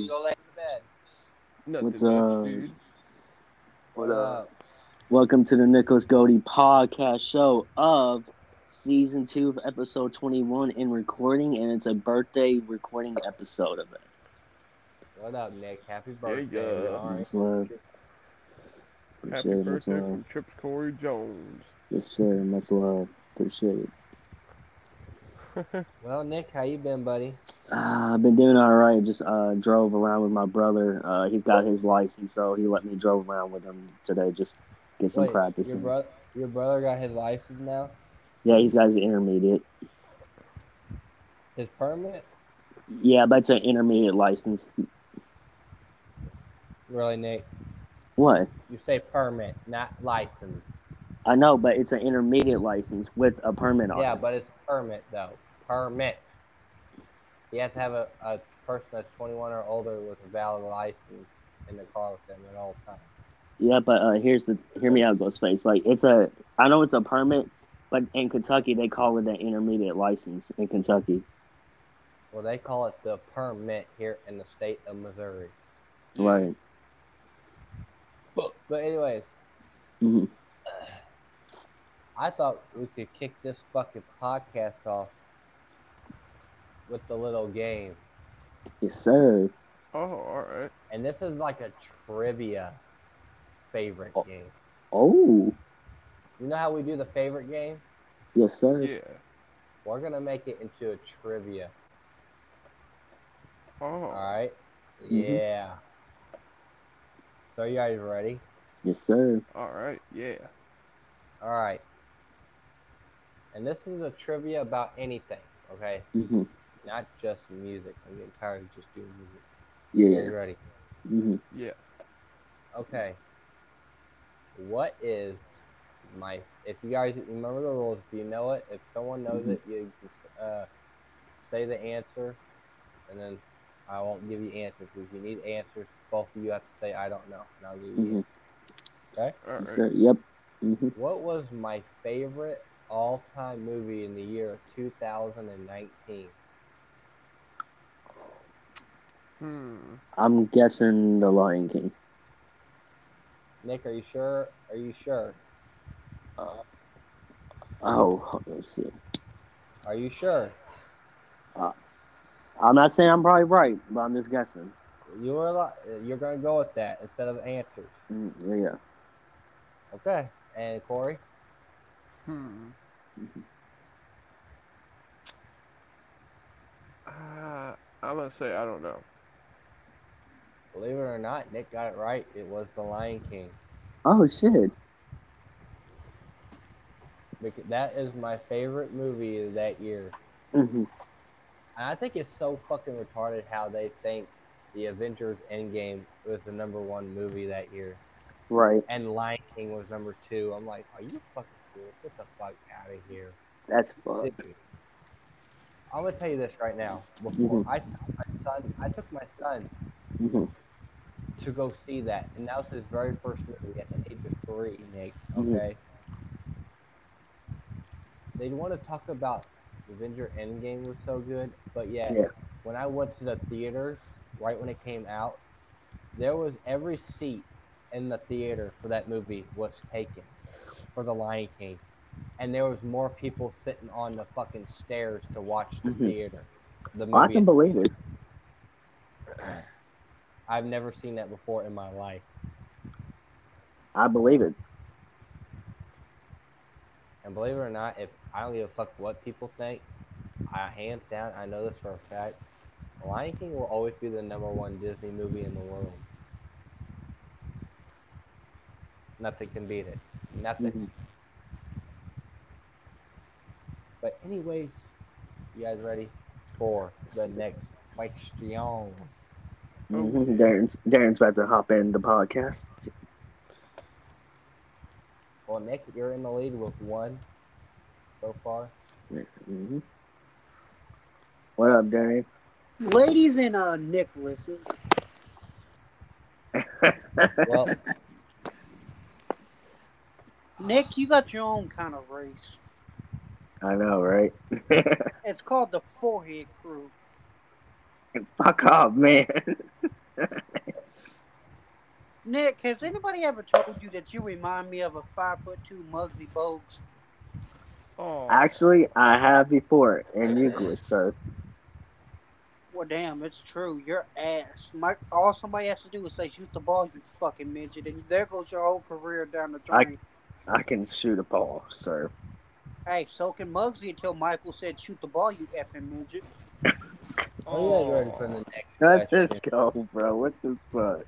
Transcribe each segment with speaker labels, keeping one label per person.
Speaker 1: you go lay in the bed.
Speaker 2: Nothing
Speaker 3: What's
Speaker 2: much,
Speaker 3: up?
Speaker 2: dude.
Speaker 1: What up?
Speaker 3: Welcome to the Nicholas Goldie podcast show of season 2 of episode 21 in recording, and it's a birthday recording episode of it.
Speaker 1: What up, Nick? Happy
Speaker 2: Yeah,
Speaker 1: birthday.
Speaker 2: yeah.
Speaker 1: All right.
Speaker 3: Much love.
Speaker 2: Happy
Speaker 3: Appreciate it. Much
Speaker 2: birthday
Speaker 3: love.
Speaker 2: from Trips Corey Jones.
Speaker 3: Yes, sir. Much love. Appreciate it.
Speaker 1: Well, Nick, how you been, buddy?
Speaker 3: I've been doing all right. Just drove around with my brother. He's got his license, so he let me drove around with him today. Just get some
Speaker 1: Wait,
Speaker 3: practice in.
Speaker 1: your brother got his license now?
Speaker 3: Yeah, he's got his intermediate.
Speaker 1: His permit?
Speaker 3: Yeah, but it's an intermediate license.
Speaker 1: Really, Nick?
Speaker 3: What?
Speaker 1: You say permit, not license.
Speaker 3: I know, but it's an intermediate license with a permit on
Speaker 1: Yeah,
Speaker 3: it.
Speaker 1: but it's permit though. Permit. He has to have a person that's 21 or older with a valid license in the car with them at all times.
Speaker 3: Yeah, but hear me out, Ghostface. Like I know it's a permit, but in Kentucky they call it an intermediate license in Kentucky.
Speaker 1: Well, they call it the permit here in the state of Missouri.
Speaker 3: Right.
Speaker 1: But anyways,
Speaker 3: Hmm.
Speaker 1: I thought we could kick this fucking podcast off with the little game.
Speaker 3: Yes, sir.
Speaker 2: Oh, alright.
Speaker 1: And this is like a trivia favorite
Speaker 3: Oh,
Speaker 1: game.
Speaker 3: oh.
Speaker 1: You know how we do the favorite game?
Speaker 3: Yes, sir.
Speaker 2: Yeah.
Speaker 1: We're going to make it into a trivia.
Speaker 2: Oh.
Speaker 1: Alright?
Speaker 3: Mhm.
Speaker 1: Yeah. So, you guys ready?
Speaker 3: Yes, sir.
Speaker 2: Alright, yeah.
Speaker 1: Alright. And this is a trivia about anything, okay?
Speaker 3: Hmm.
Speaker 1: Not just music. I'm getting tired of just doing music.
Speaker 3: Yeah.
Speaker 1: Are you ready?
Speaker 3: Hmm.
Speaker 2: Yeah.
Speaker 1: Okay. What is if you guys remember the rules, if you know it, if someone knows it, you can say the answer, and then I won't give you answers. If you need answers, both of you have to say I don't know, and I'll give you the
Speaker 3: Hmm.
Speaker 1: answer. Okay?
Speaker 3: Yes,
Speaker 2: Alright.
Speaker 3: sir. Yep. Hmm.
Speaker 1: What was my favorite all-time movie in the year 2019?
Speaker 2: Hmm.
Speaker 3: I'm guessing The Lion King.
Speaker 1: Nick, are you sure? Are you sure?
Speaker 3: Uh, oh, let's see.
Speaker 1: Are you sure?
Speaker 3: Uh, I'm not saying I'm probably right, but I'm just guessing.
Speaker 1: You're gonna go with that instead of answers.
Speaker 3: Yeah.
Speaker 1: Okay. And Corey?
Speaker 2: Hmm. I'm gonna say I don't know.
Speaker 1: Believe it or not, Nick got it right. It was The Lion King.
Speaker 3: Oh shit.
Speaker 1: Because that is my favorite movie of that year.
Speaker 3: Hmm.
Speaker 1: And I think it's so fucking retarded how they think the Avengers Endgame was the number one movie that year.
Speaker 3: Right.
Speaker 1: And Lion King was number two. I'm like, are you fucking serious? Get the fuck out of here.
Speaker 3: That's fucked.
Speaker 1: Dude, I'm gonna tell you this right now. Before
Speaker 3: Hmm.
Speaker 1: I took my son
Speaker 3: Hmm.
Speaker 1: to go see that, and that was his very first movie at the age of 3, Nick.
Speaker 3: Hmm.
Speaker 1: Okay, they want to talk about Avenger Endgame was so good, but yet
Speaker 3: Yeah.
Speaker 1: when I went to the theaters right when it came out, there was every seat in the theater for that movie was taken for The Lion King, and there was more people sitting on the fucking stairs to watch the
Speaker 3: Hmm.
Speaker 1: theater, the
Speaker 3: I
Speaker 1: movie
Speaker 3: can
Speaker 1: at the
Speaker 3: believe it.
Speaker 1: theater. I've never seen that before in my life.
Speaker 3: I believe it.
Speaker 1: And believe it or not, if I don't give a fuck what people think, hands down, I know this for a fact. Lion King will always be the number one Disney movie in the world. Nothing can beat it. Nothing.
Speaker 3: Hmm.
Speaker 1: But anyways, you guys ready for the next question?
Speaker 2: Oh
Speaker 3: Hmm.
Speaker 2: yeah.
Speaker 3: Darren's about to hop in the podcast.
Speaker 1: Well, Nick, you're in the lead with one so far.
Speaker 3: Hmm. What up, Darren?
Speaker 4: Ladies and Nicholases.
Speaker 1: Well,
Speaker 4: Nick, you got your own kind of race.
Speaker 3: I know, right?
Speaker 4: It's called the forehead crew.
Speaker 3: Fuck off, man.
Speaker 4: Nick, has anybody ever told you that you remind me of a 5'2" Muggsy Bogues?
Speaker 2: Oh.
Speaker 3: Actually, I have before in Euclid, sir.
Speaker 4: Well, damn, it's true. Your ass. All somebody has to do is say, shoot the ball, you fucking midget, and there goes your whole career down the drain.
Speaker 3: I can shoot a ball, sir.
Speaker 4: Hey, so can Muggsy until Michael said, shoot the ball, you effing midget.
Speaker 1: Oh, you guys ready for the next
Speaker 3: Let's
Speaker 1: question?
Speaker 3: just go, bro. What the fuck?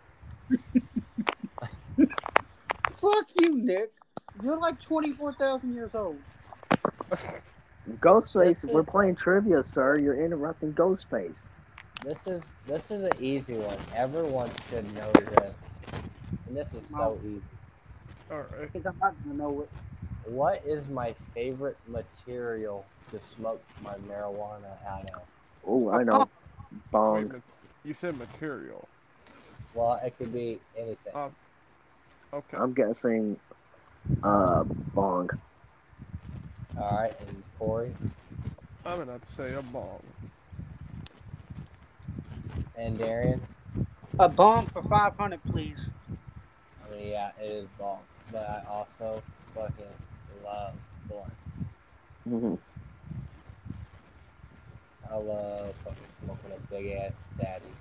Speaker 4: Fuck you, Nick. You're like 24,000 years old.
Speaker 3: Ghostface, we're playing trivia, sir. You're interrupting Ghostface.
Speaker 1: This is an easy one. Everyone should know this. And this is so easy.
Speaker 2: Alright.
Speaker 4: I think I'm not going to know it.
Speaker 1: What is my favorite material to smoke my marijuana out of?
Speaker 3: Oh, I know. Bong.
Speaker 2: Wait, you said material.
Speaker 1: Well, it could be anything.
Speaker 2: Okay.
Speaker 3: I'm guessing bong.
Speaker 1: Alright, and Corey?
Speaker 2: I'm gonna have to say a bong.
Speaker 1: And Darian?
Speaker 4: A bomb for 500, please.
Speaker 1: I mean, yeah, it is bong. But I also fucking love blunts.
Speaker 3: Mm-hmm.
Speaker 1: I love fucking smoking a big ass daddy.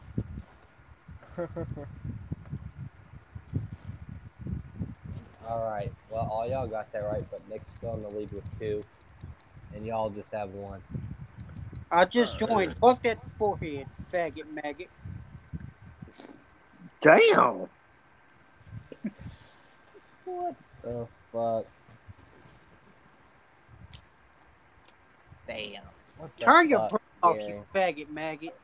Speaker 1: Alright, well, all y'all got that right, but Nick's still in the lead with 2. And y'all just have 1.
Speaker 4: I just joined. Fuck that forehead, faggot maggot.
Speaker 3: Damn.
Speaker 1: What the fuck? Damn. What the
Speaker 4: Turn your
Speaker 1: fuck,
Speaker 4: brain off,
Speaker 1: Gary?
Speaker 4: you faggot maggot.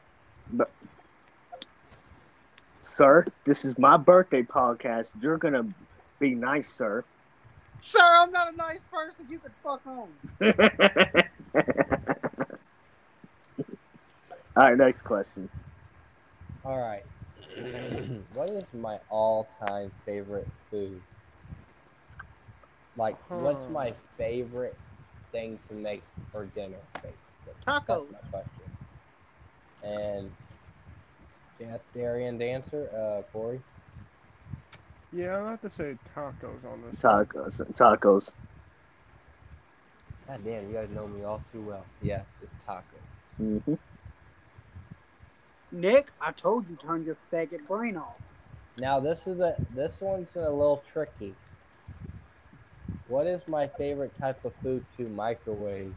Speaker 3: Sir, this is my birthday podcast. You're gonna be nice, sir.
Speaker 4: Sir, I'm not a nice person. You can fuck home.
Speaker 3: Alright, next question.
Speaker 1: Alright. What is my all-time favorite food? Like, what's my favorite thing to make for dinner, basically?
Speaker 4: Tacos.
Speaker 1: That's my question. And ask Darian to answer, Corey?
Speaker 2: Yeah, I'll have to say tacos on this.
Speaker 3: Tacos.
Speaker 1: God damn, you guys know me all too well. Yes, it's tacos.
Speaker 3: Mm-hmm.
Speaker 4: Nick, I told you turn your faggot brain off.
Speaker 1: Now this one's a little tricky. What is my favorite type of food to microwave?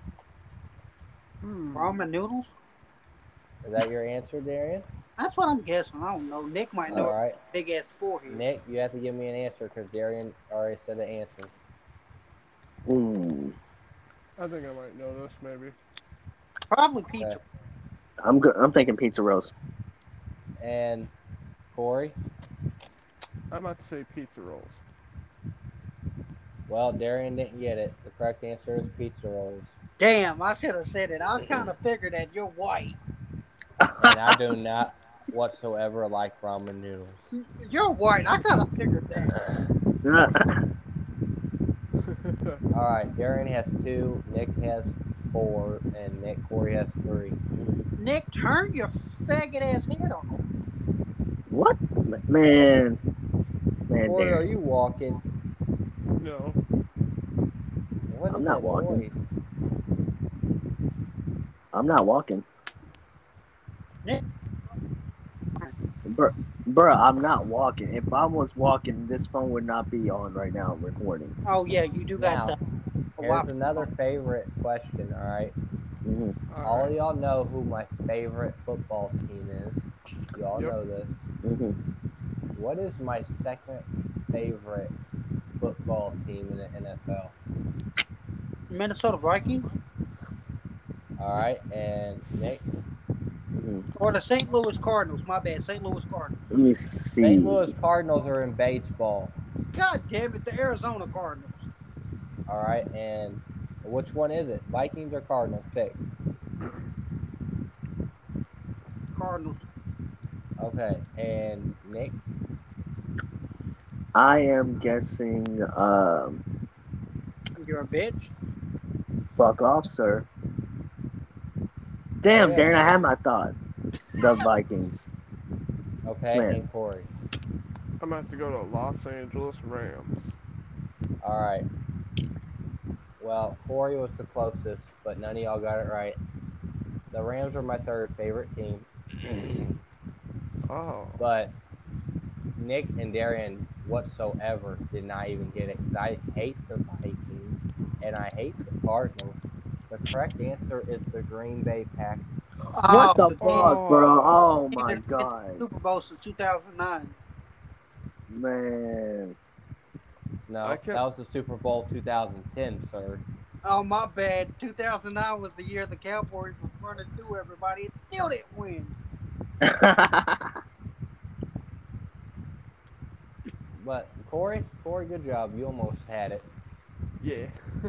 Speaker 4: Ramen noodles?
Speaker 1: Is that your answer, Darian?
Speaker 4: That's what I'm guessing. I don't know. Nick might know.
Speaker 1: All right.
Speaker 4: Big ass forehead.
Speaker 1: Nick, you have to give me an answer because Darian already said the answer.
Speaker 2: I think I might know this, maybe.
Speaker 4: Probably pizza.
Speaker 3: I'm thinking pizza rolls.
Speaker 1: And Corey?
Speaker 2: I'm about to say pizza rolls.
Speaker 1: Well, Darian didn't get it. The correct answer is pizza rolls.
Speaker 4: Damn, I should have said it. I kind of figured that you're white.
Speaker 1: And I do not whatsoever like ramen noodles.
Speaker 4: You're white. I kind of figured that.
Speaker 1: Alright, Darian has 2, Nick has 4, and Corey has 3.
Speaker 4: Nick, turn your faggot ass head off.
Speaker 3: What? Man,
Speaker 1: Corey,
Speaker 3: Darian.
Speaker 1: are you walking?
Speaker 2: No.
Speaker 1: What is
Speaker 3: I'm not
Speaker 1: that
Speaker 3: walking.
Speaker 1: noise?
Speaker 3: I'm not walking.
Speaker 4: Nick.
Speaker 3: Bruh, I'm not walking. If I was walking, this phone would not be on right now recording.
Speaker 4: Oh, yeah, you do got
Speaker 1: Now,
Speaker 4: that.
Speaker 1: here's another favorite question, alright?
Speaker 3: Mm-hmm.
Speaker 1: All of y'all know who my favorite football team is. You all know this.
Speaker 3: Mm-hmm.
Speaker 1: What is my second favorite football team in the NFL?
Speaker 4: Minnesota Vikings?
Speaker 1: Alright, and Nick?
Speaker 4: Or the St. Louis Cardinals. My bad, St. Louis Cardinals.
Speaker 3: Let me see.
Speaker 1: St. Louis Cardinals are in baseball.
Speaker 4: God damn it, the Arizona Cardinals.
Speaker 1: Alright, and which one is it? Vikings or Cardinals? Pick.
Speaker 4: Cardinals.
Speaker 1: Okay, and Nick?
Speaker 3: I am guessing,
Speaker 4: You're a bitch.
Speaker 3: fuck off, sir. Damn,
Speaker 1: yeah.
Speaker 3: Darren, I had my thought. The Vikings.
Speaker 1: Okay,
Speaker 3: Man.
Speaker 1: and Corey.
Speaker 2: I'm gonna have to go to Los Angeles Rams.
Speaker 1: All right. Well, Corey was the closest, but none of y'all got it right. The Rams are my third favorite team,
Speaker 2: Oh.
Speaker 1: but Nick and Darian whatsoever did not even get it because I hate the Vikings and I hate the Cardinals. The correct answer is the Green Bay Packers.
Speaker 3: What the
Speaker 4: the
Speaker 3: fuck, bro? Oh
Speaker 4: team
Speaker 3: my
Speaker 4: that hit the
Speaker 3: god.
Speaker 4: Super Bowl since 2009.
Speaker 3: Man.
Speaker 1: No,
Speaker 2: I kept-
Speaker 1: that was the Super Bowl 2010, sir.
Speaker 4: Oh, my bad. 2009 was the year the Cowboys was running through everybody and still didn't win.
Speaker 1: But Corey, good job. You almost had it.
Speaker 2: Yeah.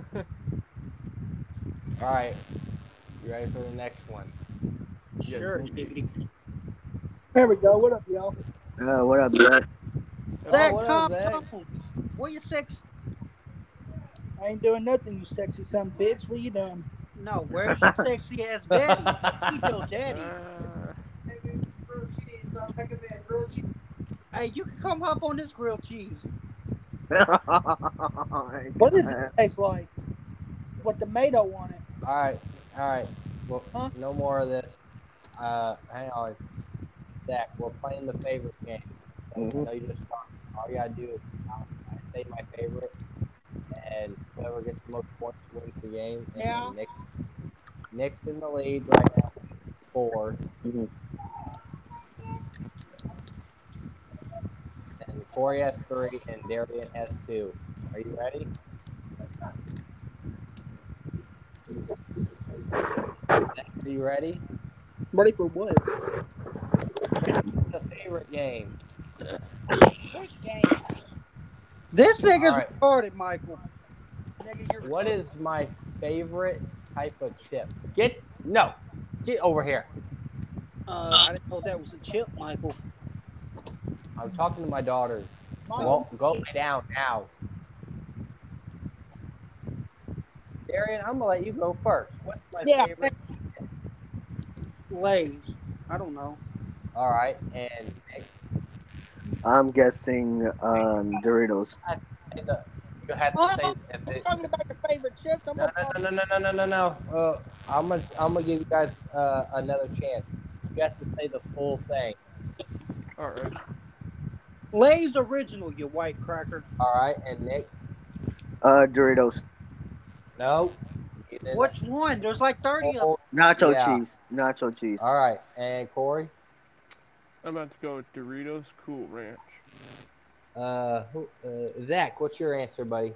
Speaker 1: All right, you ready for the next one?
Speaker 2: Yes,
Speaker 4: Sure,
Speaker 2: indeed.
Speaker 4: diggity.
Speaker 5: There we go. What up, y'all?
Speaker 3: What up, Jack?
Speaker 4: Zach,
Speaker 1: what up,
Speaker 4: calm
Speaker 1: Zach?
Speaker 4: down. What you sex?
Speaker 5: I ain't doing nothing, you sexy son bitch. What you doing?
Speaker 4: No, where's your sexy ass daddy? He's your daddy.
Speaker 5: Grilled cheese. So I'm making me a grilled cheese.
Speaker 4: Hey, you can come hop on this grilled cheese.
Speaker 5: What does it taste like? What tomato on it?
Speaker 1: All right. Well,
Speaker 5: Huh?
Speaker 1: no more of this. Hang on, Zach. We're playing the favorite game. So I know you just started. All you gotta do is I say my favorite, and whoever gets the most points wins the game. And
Speaker 5: Yeah.
Speaker 1: Nick's in the lead right now, 4.
Speaker 3: Mhm.
Speaker 1: And Corey has 3, and Darian has 2. Are you ready? Zach, are you ready?
Speaker 5: Ready for what?
Speaker 1: The favorite game.
Speaker 5: What game?
Speaker 4: This nigga's
Speaker 1: All right.
Speaker 4: retarded, Michael.
Speaker 5: Nigga, you're
Speaker 1: What
Speaker 5: retarded.
Speaker 1: is my favorite type of chip? Get over here.
Speaker 4: I didn't know that was a chip, Michael.
Speaker 1: I'm talking to my daughter.
Speaker 5: Mine-
Speaker 1: Well, go lay down now. Darian, I'm gonna let you go first. What's my
Speaker 5: Yeah.
Speaker 1: favorite?
Speaker 4: Lays. I don't know.
Speaker 1: All right, and Nick,
Speaker 3: I'm guessing Doritos.
Speaker 1: you have to
Speaker 5: Oh,
Speaker 1: say if
Speaker 5: I'm
Speaker 1: it.
Speaker 5: talking about your favorite chips. I'm
Speaker 1: No.
Speaker 5: gonna
Speaker 1: I'm gonna give you guys another chance. You have to say the full thing.
Speaker 2: All right.
Speaker 4: Lay's original, you white cracker.
Speaker 1: All right, and Nick,
Speaker 3: Doritos.
Speaker 1: no. You didn't.
Speaker 4: Which one? There's like 30 of them.
Speaker 1: Oh,
Speaker 3: Nacho
Speaker 1: yeah.
Speaker 3: cheese. Nacho cheese.
Speaker 1: All right, and Corey.
Speaker 2: I'm about to go with Doritos Cool Ranch.
Speaker 1: Zach, what's your answer, buddy?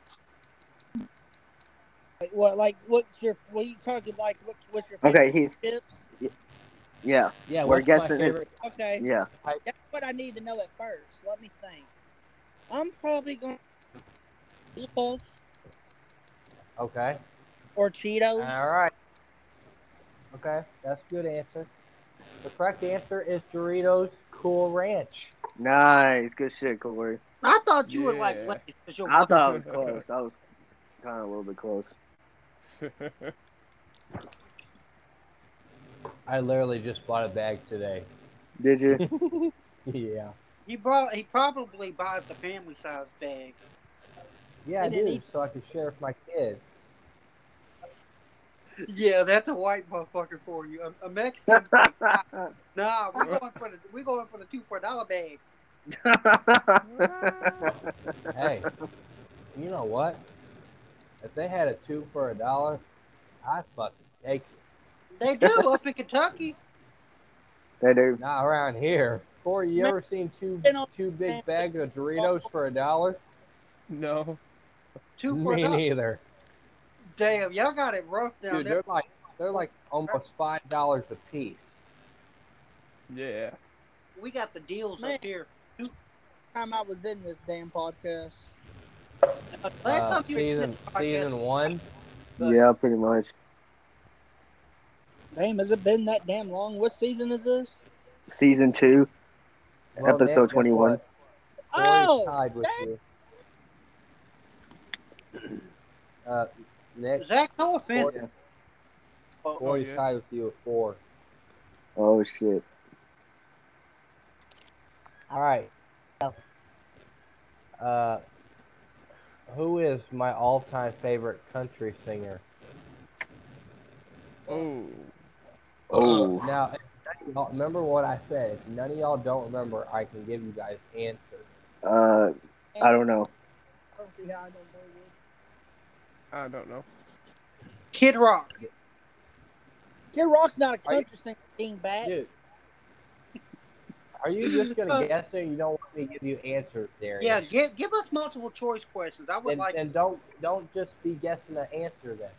Speaker 5: What you talking like? What's your favorite
Speaker 3: Okay, he's
Speaker 5: chips?
Speaker 3: yeah.
Speaker 1: Yeah,
Speaker 3: We're
Speaker 1: what's
Speaker 3: guessing
Speaker 1: my
Speaker 3: his
Speaker 1: favorite?
Speaker 5: Okay,
Speaker 3: yeah.
Speaker 5: that's what I need to know at first. Let me think. I'm probably going Cheetos
Speaker 1: Okay.
Speaker 5: or Cheetos.
Speaker 1: All right. Okay, that's a good answer. The correct answer is Doritos Cool Ranch.
Speaker 3: Nice. Good shit, Corey.
Speaker 4: I thought you would like
Speaker 2: Yeah.
Speaker 4: Lay's because you're
Speaker 3: I
Speaker 4: white.
Speaker 3: thought I was close. I was kind of a little bit close.
Speaker 1: I literally just bought a bag today.
Speaker 3: Did you?
Speaker 1: Yeah.
Speaker 4: He probably buys the family size bag.
Speaker 1: Yeah, I
Speaker 5: They didn't
Speaker 1: do,
Speaker 5: eat-
Speaker 1: so I can share with my kids.
Speaker 4: Yeah, that's a white motherfucker for you. A Mexican. Like, nah, we're going for the 2 for $1 bag.
Speaker 1: Hey, you know what? If they had a 2 for $1, I'd fucking take it.
Speaker 4: They do up in Kentucky.
Speaker 3: They do.
Speaker 1: Not around here. Corey, you ever seen two big bags of Doritos for $1?
Speaker 2: No.
Speaker 4: 2 for
Speaker 1: Me
Speaker 4: $1.
Speaker 1: neither.
Speaker 4: Damn, y'all got it rough down
Speaker 1: Dude,
Speaker 4: there.
Speaker 1: they're like almost $5 a piece.
Speaker 2: Yeah.
Speaker 4: We got the deals
Speaker 5: Man.
Speaker 4: up here.
Speaker 5: Time I was in this damn podcast.
Speaker 4: Last time you were in this
Speaker 1: Season 1.
Speaker 3: Yeah, pretty much.
Speaker 5: Damn, has it been that damn long? What season is this?
Speaker 3: Season 2,
Speaker 1: Well,
Speaker 3: episode
Speaker 1: Nick, guess
Speaker 3: 21.
Speaker 1: what? Corey's
Speaker 5: Oh,
Speaker 1: tied with you. Nick,
Speaker 4: Zach, no offense.
Speaker 1: Corey,
Speaker 4: Oh,
Speaker 1: Corey's
Speaker 2: yeah.
Speaker 1: tied with you at 4.
Speaker 3: Oh shit.
Speaker 1: All right. Uh, who is my all-time favorite country singer?
Speaker 2: Oh.
Speaker 3: Oh.
Speaker 1: Now, remember what I said. If none of y'all don't remember, I can give you guys answers.
Speaker 3: I don't know.
Speaker 5: I don't see how I don't know this.
Speaker 2: I don't know.
Speaker 4: Kid Rock.
Speaker 5: Kid Rock's not a
Speaker 1: Are you-
Speaker 5: country singer, dingbat.
Speaker 1: Dude, are you just gonna guess it? You don't want me to give you answers, Darian?
Speaker 4: Yeah, give us multiple choice questions. I would
Speaker 1: And,
Speaker 4: like.
Speaker 1: and don't just be guessing an answer then.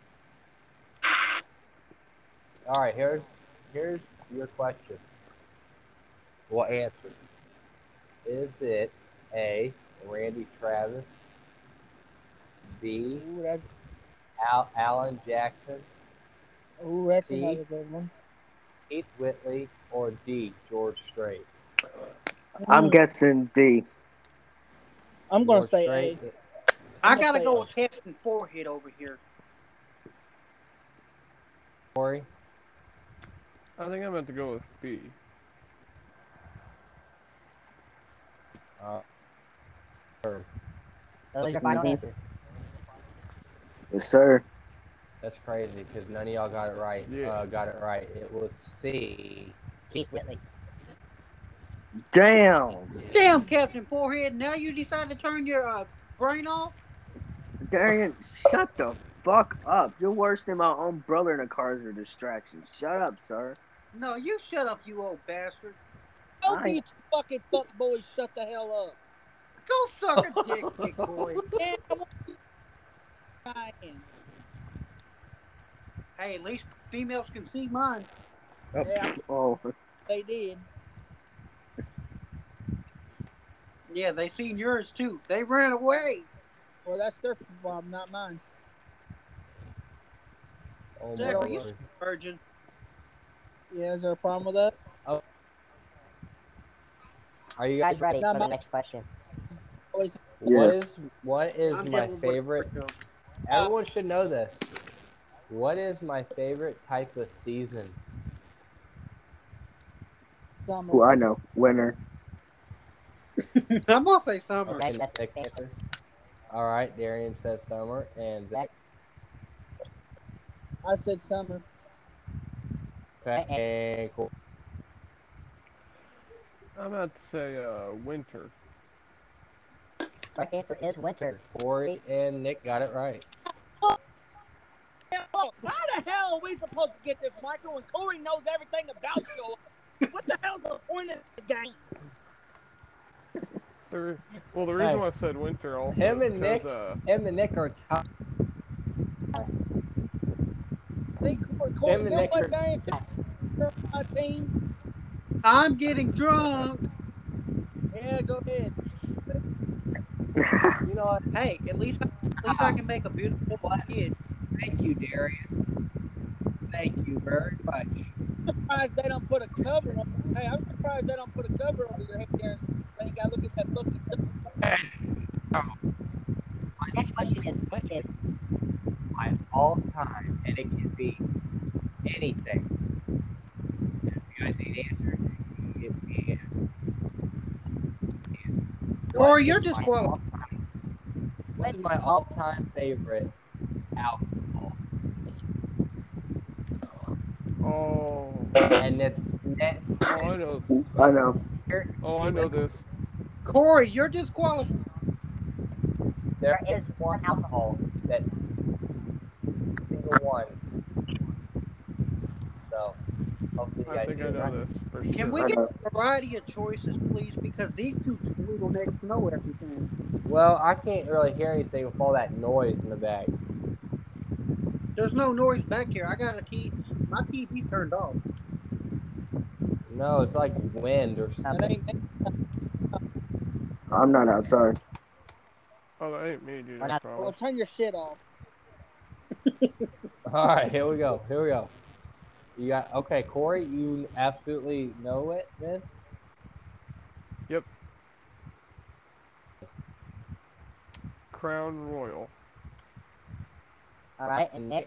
Speaker 1: All right, here's your question. What answer? Is it A, Randy Travis, B,
Speaker 5: Ooh, that's
Speaker 1: Alan Jackson, C,
Speaker 5: another good one.
Speaker 1: Keith Whitley, or D, George Strait?
Speaker 3: I'm guessing D.
Speaker 5: I'm gonna
Speaker 1: George
Speaker 5: say
Speaker 1: Strait.
Speaker 5: A.
Speaker 4: I gotta go with Captain Forehead over here.
Speaker 1: Corey.
Speaker 2: I think I'm going to go with B.
Speaker 6: Those are your final answers.
Speaker 3: Yes, sir.
Speaker 1: That's crazy because none of y'all got it right.
Speaker 2: Yeah.
Speaker 1: Got it right. It was C.
Speaker 6: Keith Whitley.
Speaker 4: Damn, Captain Forehead. Now you decide to turn your brain off?
Speaker 3: Darian, shut the fuck up. You're worse than my own brother in a car's a distraction. Shut up, sir.
Speaker 4: No, you shut up, you old bastard.
Speaker 5: Both of you fucking fuck boys, shut the hell up.
Speaker 4: Go suck a dick, big boy.
Speaker 5: Damn, I want you dying.
Speaker 4: Hey, at least females can see mine.
Speaker 5: Yeah.
Speaker 3: Oh.
Speaker 5: They did.
Speaker 4: Yeah, they seen yours too. They ran away.
Speaker 5: Well, that's their problem, not mine.
Speaker 1: Oh
Speaker 4: Jack,
Speaker 1: my
Speaker 4: are you
Speaker 1: lord.
Speaker 4: virgin?
Speaker 5: Yeah, is there a problem with that?
Speaker 1: Are you
Speaker 6: Guys ready
Speaker 5: Not
Speaker 6: for
Speaker 5: my-
Speaker 6: the next question?
Speaker 5: Boys,
Speaker 3: Yeah.
Speaker 1: What is
Speaker 4: I'm
Speaker 1: my
Speaker 4: dealing with
Speaker 1: favorite?
Speaker 4: Rico.
Speaker 1: Everyone should know this. What is my favorite type of season?
Speaker 5: summer.
Speaker 3: Who I know. Winner.
Speaker 4: I'm gonna say summer.
Speaker 6: Okay, that's
Speaker 1: Nick
Speaker 6: the answer.
Speaker 1: answer. All right, Darian says summer, and
Speaker 6: Zach.
Speaker 5: I said summer.
Speaker 1: okay, and cool.
Speaker 2: I'm about to say winter.
Speaker 6: Correct answer is winter.
Speaker 1: Corey and Nick got it right.
Speaker 5: How the hell are we supposed to get this, Michael, when Corey knows everything about you? What the hell's the point of this game?
Speaker 2: Well, the reason why I said winter also
Speaker 1: Him
Speaker 2: is
Speaker 1: and
Speaker 2: because,
Speaker 1: Nick are top.
Speaker 5: See, Corey,
Speaker 1: Him
Speaker 5: you
Speaker 1: and
Speaker 5: know
Speaker 1: Nick
Speaker 5: what
Speaker 1: are-
Speaker 5: Darian said on my team?
Speaker 4: I'm getting drunk.
Speaker 5: Yeah, go ahead.
Speaker 1: You know what?
Speaker 4: Hey, at least I can make a beautiful kid.
Speaker 1: Thank you, Darian. Thank you very much.
Speaker 5: I'm surprised they don't put a cover on. Hey, I'm surprised they don't put a cover over your head there. They ain't got to look at that fucking.
Speaker 6: My next question is what is
Speaker 1: My all time, and it can be anything. If you guys need answers, give me
Speaker 4: Corey, you're
Speaker 1: is my
Speaker 4: disqualified.
Speaker 1: What is my all-time favorite alcohol?
Speaker 2: oh,
Speaker 1: And then
Speaker 2: I know.
Speaker 3: I know.
Speaker 2: Oh, I know this.
Speaker 4: Corey, you're disqualified.
Speaker 1: there is one alcohol that single one. So hopefully you
Speaker 2: I
Speaker 1: guys
Speaker 2: think
Speaker 1: get
Speaker 2: I
Speaker 1: it
Speaker 2: know
Speaker 1: right.
Speaker 2: this for
Speaker 4: Can
Speaker 2: sure.
Speaker 4: we
Speaker 3: I
Speaker 4: get
Speaker 3: know.
Speaker 4: a variety of choices, please? Because these two little necks know everything.
Speaker 1: Well, I can't really hear anything with all that noise in the back.
Speaker 4: There's no noise back here. I got my TV turned off.
Speaker 1: No, it's like wind or
Speaker 5: That
Speaker 1: something.
Speaker 5: ain't
Speaker 3: I'm not outside.
Speaker 2: Oh, that ain't me, dude.
Speaker 6: We're
Speaker 2: I
Speaker 6: not-
Speaker 5: well,
Speaker 2: promise.
Speaker 5: turn your shit off.
Speaker 1: All right, here we go. You got okay, Corey. You absolutely know it, then.
Speaker 2: Yep. Crown Royal.
Speaker 6: all right, and Nick.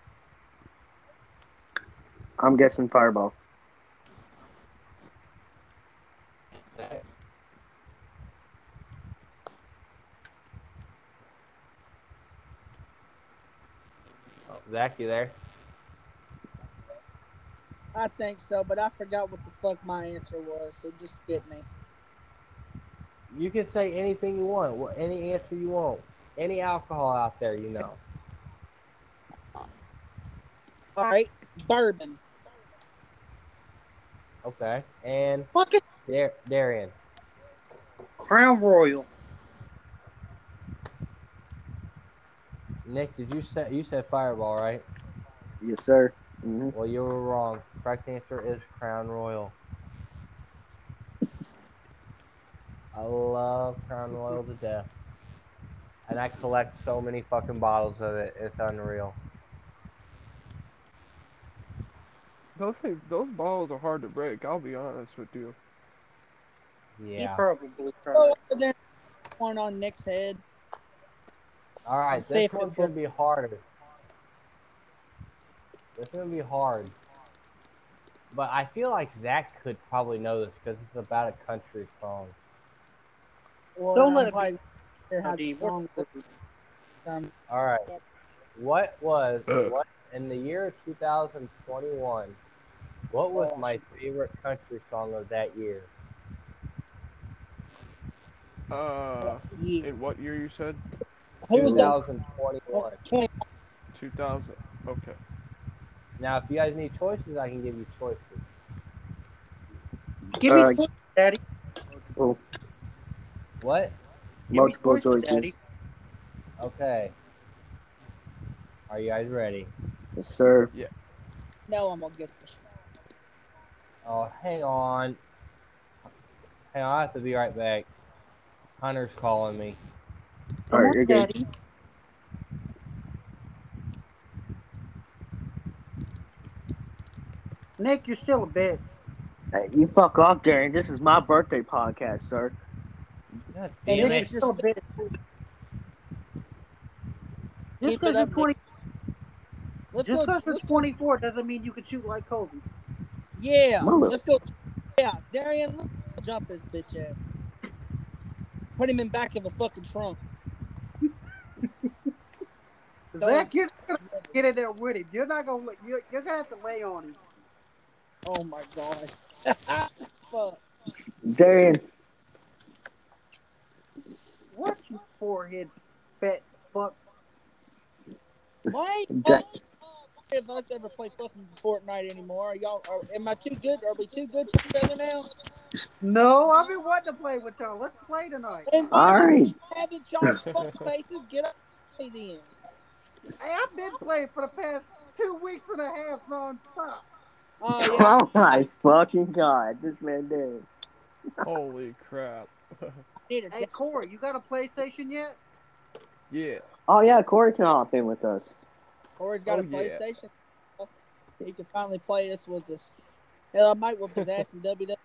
Speaker 3: I'm guessing Fireball.
Speaker 1: Zach, you there?
Speaker 5: I think so, but I forgot what the fuck my answer was, so just skip me.
Speaker 1: You can say anything you want. Any answer you want. Any alcohol out there, you know.
Speaker 5: All right, bourbon.
Speaker 1: Okay. And
Speaker 4: Fucking
Speaker 1: Darian.
Speaker 4: Crown Royal.
Speaker 1: Nick, did you said Fireball, right?
Speaker 3: Yes, sir. Mm-hmm.
Speaker 1: Well, you were wrong. Correct answer is Crown Royal. I love Crown Royal to death. And I collect so many fucking bottles of it. It's unreal.
Speaker 2: Those balls are hard to break. I'll be honest with you.
Speaker 4: He
Speaker 1: Yeah.
Speaker 4: probably
Speaker 5: Go
Speaker 4: tried.
Speaker 5: over there, one on Nick's head.
Speaker 1: All right,
Speaker 5: Let's see
Speaker 1: this
Speaker 5: if
Speaker 1: one's
Speaker 5: it
Speaker 1: going to be harder. This is going to be hard. But I feel like Zach could probably know this because it's about a country song.
Speaker 5: Well,
Speaker 4: Don't let
Speaker 5: I'm
Speaker 4: it
Speaker 5: probably
Speaker 4: be.
Speaker 5: hear how the
Speaker 4: Dean,
Speaker 5: song
Speaker 4: what-
Speaker 1: All right. What in the year 2021? What was my favorite country song of that year?
Speaker 4: Yeah.
Speaker 2: In what year you said?
Speaker 5: Who was that?
Speaker 1: 2021.
Speaker 5: 20.
Speaker 2: 2000. Okay.
Speaker 1: Now, if you guys need choices, I can give you choices.
Speaker 4: Give me choices, Daddy.
Speaker 3: Oh,
Speaker 1: What?
Speaker 4: Give
Speaker 3: multiple
Speaker 4: me choices,
Speaker 3: choices.
Speaker 4: Daddy.
Speaker 1: Okay. Are you guys ready?
Speaker 3: Yes, sir.
Speaker 5: No, I'm gonna get this.
Speaker 1: Oh, hang on. Hang on, I have to be right back. Hunter's calling me.
Speaker 3: All right,
Speaker 4: Come
Speaker 3: you're
Speaker 4: on,
Speaker 3: good.
Speaker 4: Daddy. Nick, you're still a bitch.
Speaker 3: Hey, you fuck off, Darren. This is my birthday podcast, sir.
Speaker 1: God
Speaker 5: And
Speaker 1: damn
Speaker 4: Nick,
Speaker 1: it.
Speaker 4: you're still a bitch. Just
Speaker 5: Keep
Speaker 4: because
Speaker 5: it
Speaker 4: you're
Speaker 5: up,
Speaker 4: 20,
Speaker 5: Let's
Speaker 4: just
Speaker 5: go.
Speaker 4: because you're
Speaker 5: Let's go.
Speaker 4: 24 doesn't mean you can shoot like Kobe.
Speaker 5: Yeah,
Speaker 3: Mother-
Speaker 5: let's go. Yeah, Darian, let's jump his bitch ass. Put him in back of a fucking trunk.
Speaker 4: Zach, you're just gonna get in there with him. You're not gonna. You're gonna have to lay on him.
Speaker 5: Oh my god. Fuck.
Speaker 3: Darren,
Speaker 4: What you forehead fat fuck?
Speaker 5: Why
Speaker 3: Da-
Speaker 5: if us ever play fucking Fortnite anymore? Am I too good? Are we too good for each other now?
Speaker 4: No, I've been wanting to play with y'all. Let's play tonight.
Speaker 5: Then
Speaker 3: all
Speaker 5: why
Speaker 3: right.
Speaker 5: haven't y'all fucking faces get up then?
Speaker 4: Hey, I've been playing for the past 2 weeks and a half nonstop.
Speaker 5: Oh yeah.
Speaker 3: Oh my fucking god, this man Darren.
Speaker 2: Holy crap.
Speaker 5: Need a
Speaker 4: Hey, Corey, you got a PlayStation yet?
Speaker 2: Yeah.
Speaker 3: Oh yeah, Corey can hop in with us.
Speaker 5: Corey's got
Speaker 2: Oh,
Speaker 5: a
Speaker 2: yeah.
Speaker 5: PlayStation. He can finally play this with us. Hell, I might whoop his ass in WWE.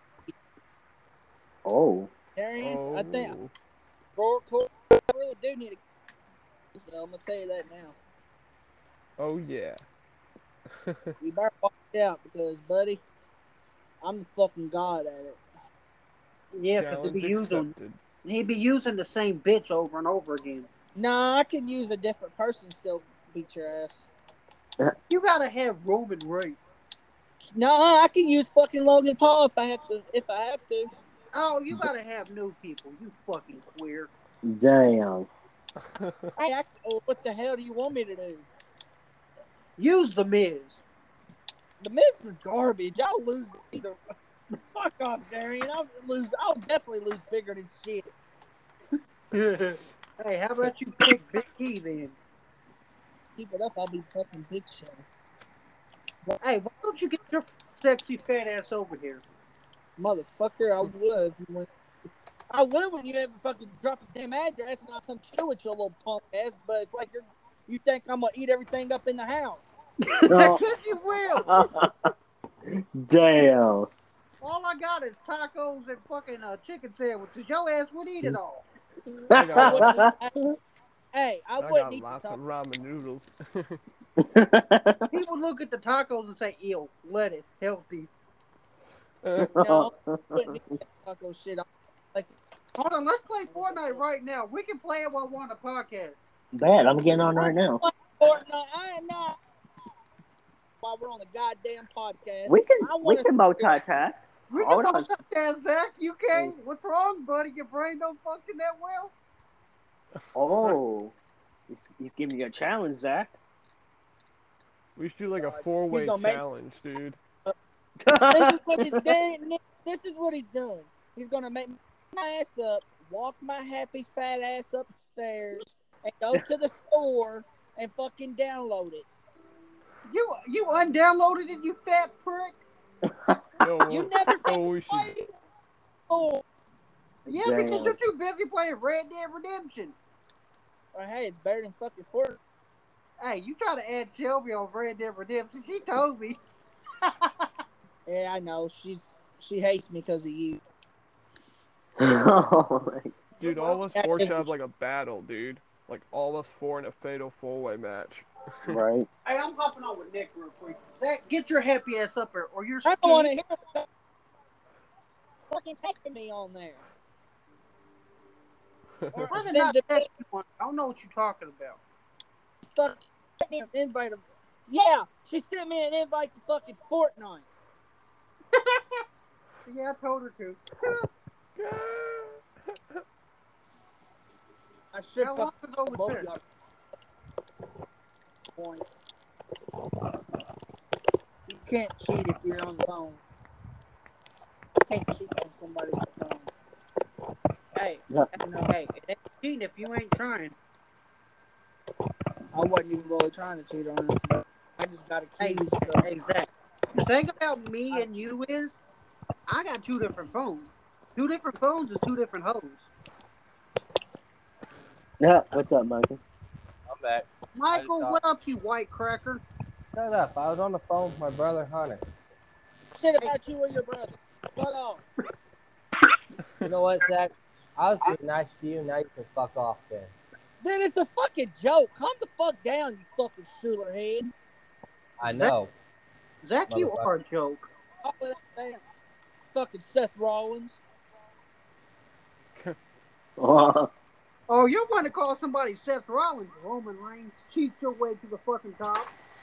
Speaker 3: Oh,
Speaker 5: Darian, I think
Speaker 2: Oh.
Speaker 5: Corey, I really do need a. So I'm gonna tell you that now.
Speaker 2: Oh yeah.
Speaker 5: You better watch out because, buddy, I'm the fucking god at it.
Speaker 4: Yeah, because
Speaker 2: Challenge accepted.
Speaker 4: he'd be using the same bitch over and over again.
Speaker 5: Nah, I can use a different person still beat your ass.
Speaker 4: You gotta have Roman Reigns.
Speaker 5: Nah, I can use fucking Logan Paul if I have to.
Speaker 4: Oh, you gotta have new people. You fucking queer.
Speaker 3: damn.
Speaker 5: Hey, what the hell do you want me to do?
Speaker 4: Use the Miz.
Speaker 5: The Miz is garbage. I'll lose either. Fuck off, Darian. I'll definitely lose bigger than shit.
Speaker 4: Hey, how about you pick Big E then?
Speaker 5: Keep it up, I'll be fucking Big Show.
Speaker 4: Hey, why don't you get your sexy fat ass over here?
Speaker 5: Motherfucker, I would. I would when you ever fucking drop a damn address and I'll come chill with your little punk ass, but it's like you think I'm gonna eat everything up in the house.
Speaker 3: No.
Speaker 4: Yes, you will.
Speaker 3: Damn.
Speaker 4: All I got is tacos and fucking chicken sandwiches. Your ass would eat it all.
Speaker 2: I got,
Speaker 5: Hey, I
Speaker 2: I
Speaker 5: wouldn't
Speaker 2: got
Speaker 5: eat
Speaker 2: lots
Speaker 5: the
Speaker 2: of ramen noodles.
Speaker 4: He would look at the tacos and say, ew, lettuce, healthy.
Speaker 5: No, I wouldn't eat that taco shit.
Speaker 4: Hold on, let's play Fortnite right now. We can play it while we're on the podcast.
Speaker 3: Bad, I'm getting on right now.
Speaker 5: Fortnite, I am not. while we're on the goddamn podcast.
Speaker 3: We
Speaker 5: I
Speaker 3: can
Speaker 5: want to
Speaker 3: multitask.
Speaker 4: We
Speaker 3: Hold
Speaker 4: can
Speaker 3: on.
Speaker 4: multitask, Zach. You can't. What's wrong, buddy? Your brain don't function that well.
Speaker 3: Oh, he's giving you a challenge, Zach.
Speaker 2: We should do like a
Speaker 5: He's
Speaker 2: 4-way
Speaker 5: gonna make-
Speaker 2: challenge, dude.
Speaker 5: This is what he's doing. This is what he's doing. He's gonna make my ass up, walk my happy fat ass up the stairs, and go to the store and fucking download it.
Speaker 4: You undownloaded it, you fat prick.
Speaker 2: No,
Speaker 5: You never
Speaker 2: oh,
Speaker 5: fucking
Speaker 2: we should.
Speaker 5: played it. Oh,
Speaker 4: Yeah,
Speaker 3: Damn.
Speaker 4: because you're too busy playing Red Dead Redemption.
Speaker 5: well, hey, it's better than fucking Fortnite.
Speaker 4: Hey, you try to add Shelby on Red Dead Redemption. She told me.
Speaker 5: Yeah, I know. She hates me because of you.
Speaker 3: Oh,
Speaker 2: Dude, all of us
Speaker 5: Yeah,
Speaker 2: four should
Speaker 5: it's-
Speaker 2: have like a battle, dude. Like all of us four in a fatal 4-way match.
Speaker 3: right.
Speaker 4: Hey, I'm hopping on with Nick real quick. Zach, get your happy ass up here, or you're
Speaker 5: I don't want to
Speaker 4: skinny.
Speaker 5: hear fucking texting me on there. Or
Speaker 4: I did
Speaker 5: send
Speaker 4: not
Speaker 5: to me
Speaker 4: text you one. I don't know what you're talking about.
Speaker 5: stuff. Sent me an invite. Yeah, she sent me an invite to fucking Fortnite.
Speaker 4: Yeah, I told her to.
Speaker 5: I should
Speaker 4: How long
Speaker 5: fucking
Speaker 4: ago was
Speaker 5: both
Speaker 4: this?
Speaker 5: y'all. Point. You can't cheat if you're on the phone. You can't cheat on somebody's phone.
Speaker 4: Hey,
Speaker 3: Yeah.
Speaker 4: hey, it ain't cheating if you ain't trying.
Speaker 5: I wasn't even really trying to cheat on her. I just got
Speaker 4: Hey,
Speaker 5: accused. So.
Speaker 4: hey, Zach. The thing about me and you is, I got two different phones. Two different phones is two different hoes.
Speaker 3: Yeah. What's up, Michael?
Speaker 1: I'm back.
Speaker 4: Michael,
Speaker 1: thought-
Speaker 4: what up, you white cracker?
Speaker 1: Shut up. I was on the phone with my brother Hunter.
Speaker 5: Shit about you or your brother. Fuck off.
Speaker 1: You know what, Zach? I was being nice to you. Now you can fuck off then.
Speaker 5: Dude, it's a fucking joke. Calm the fuck down, you fucking shooter head.
Speaker 1: I know.
Speaker 4: Zach, you
Speaker 1: Motherfucker.
Speaker 4: are a joke.
Speaker 5: All of that damn fucking Seth Rollins.
Speaker 3: Oh,
Speaker 4: Oh, you want to call somebody Seth Rollins? Roman Reigns, cheat your way to the fucking top.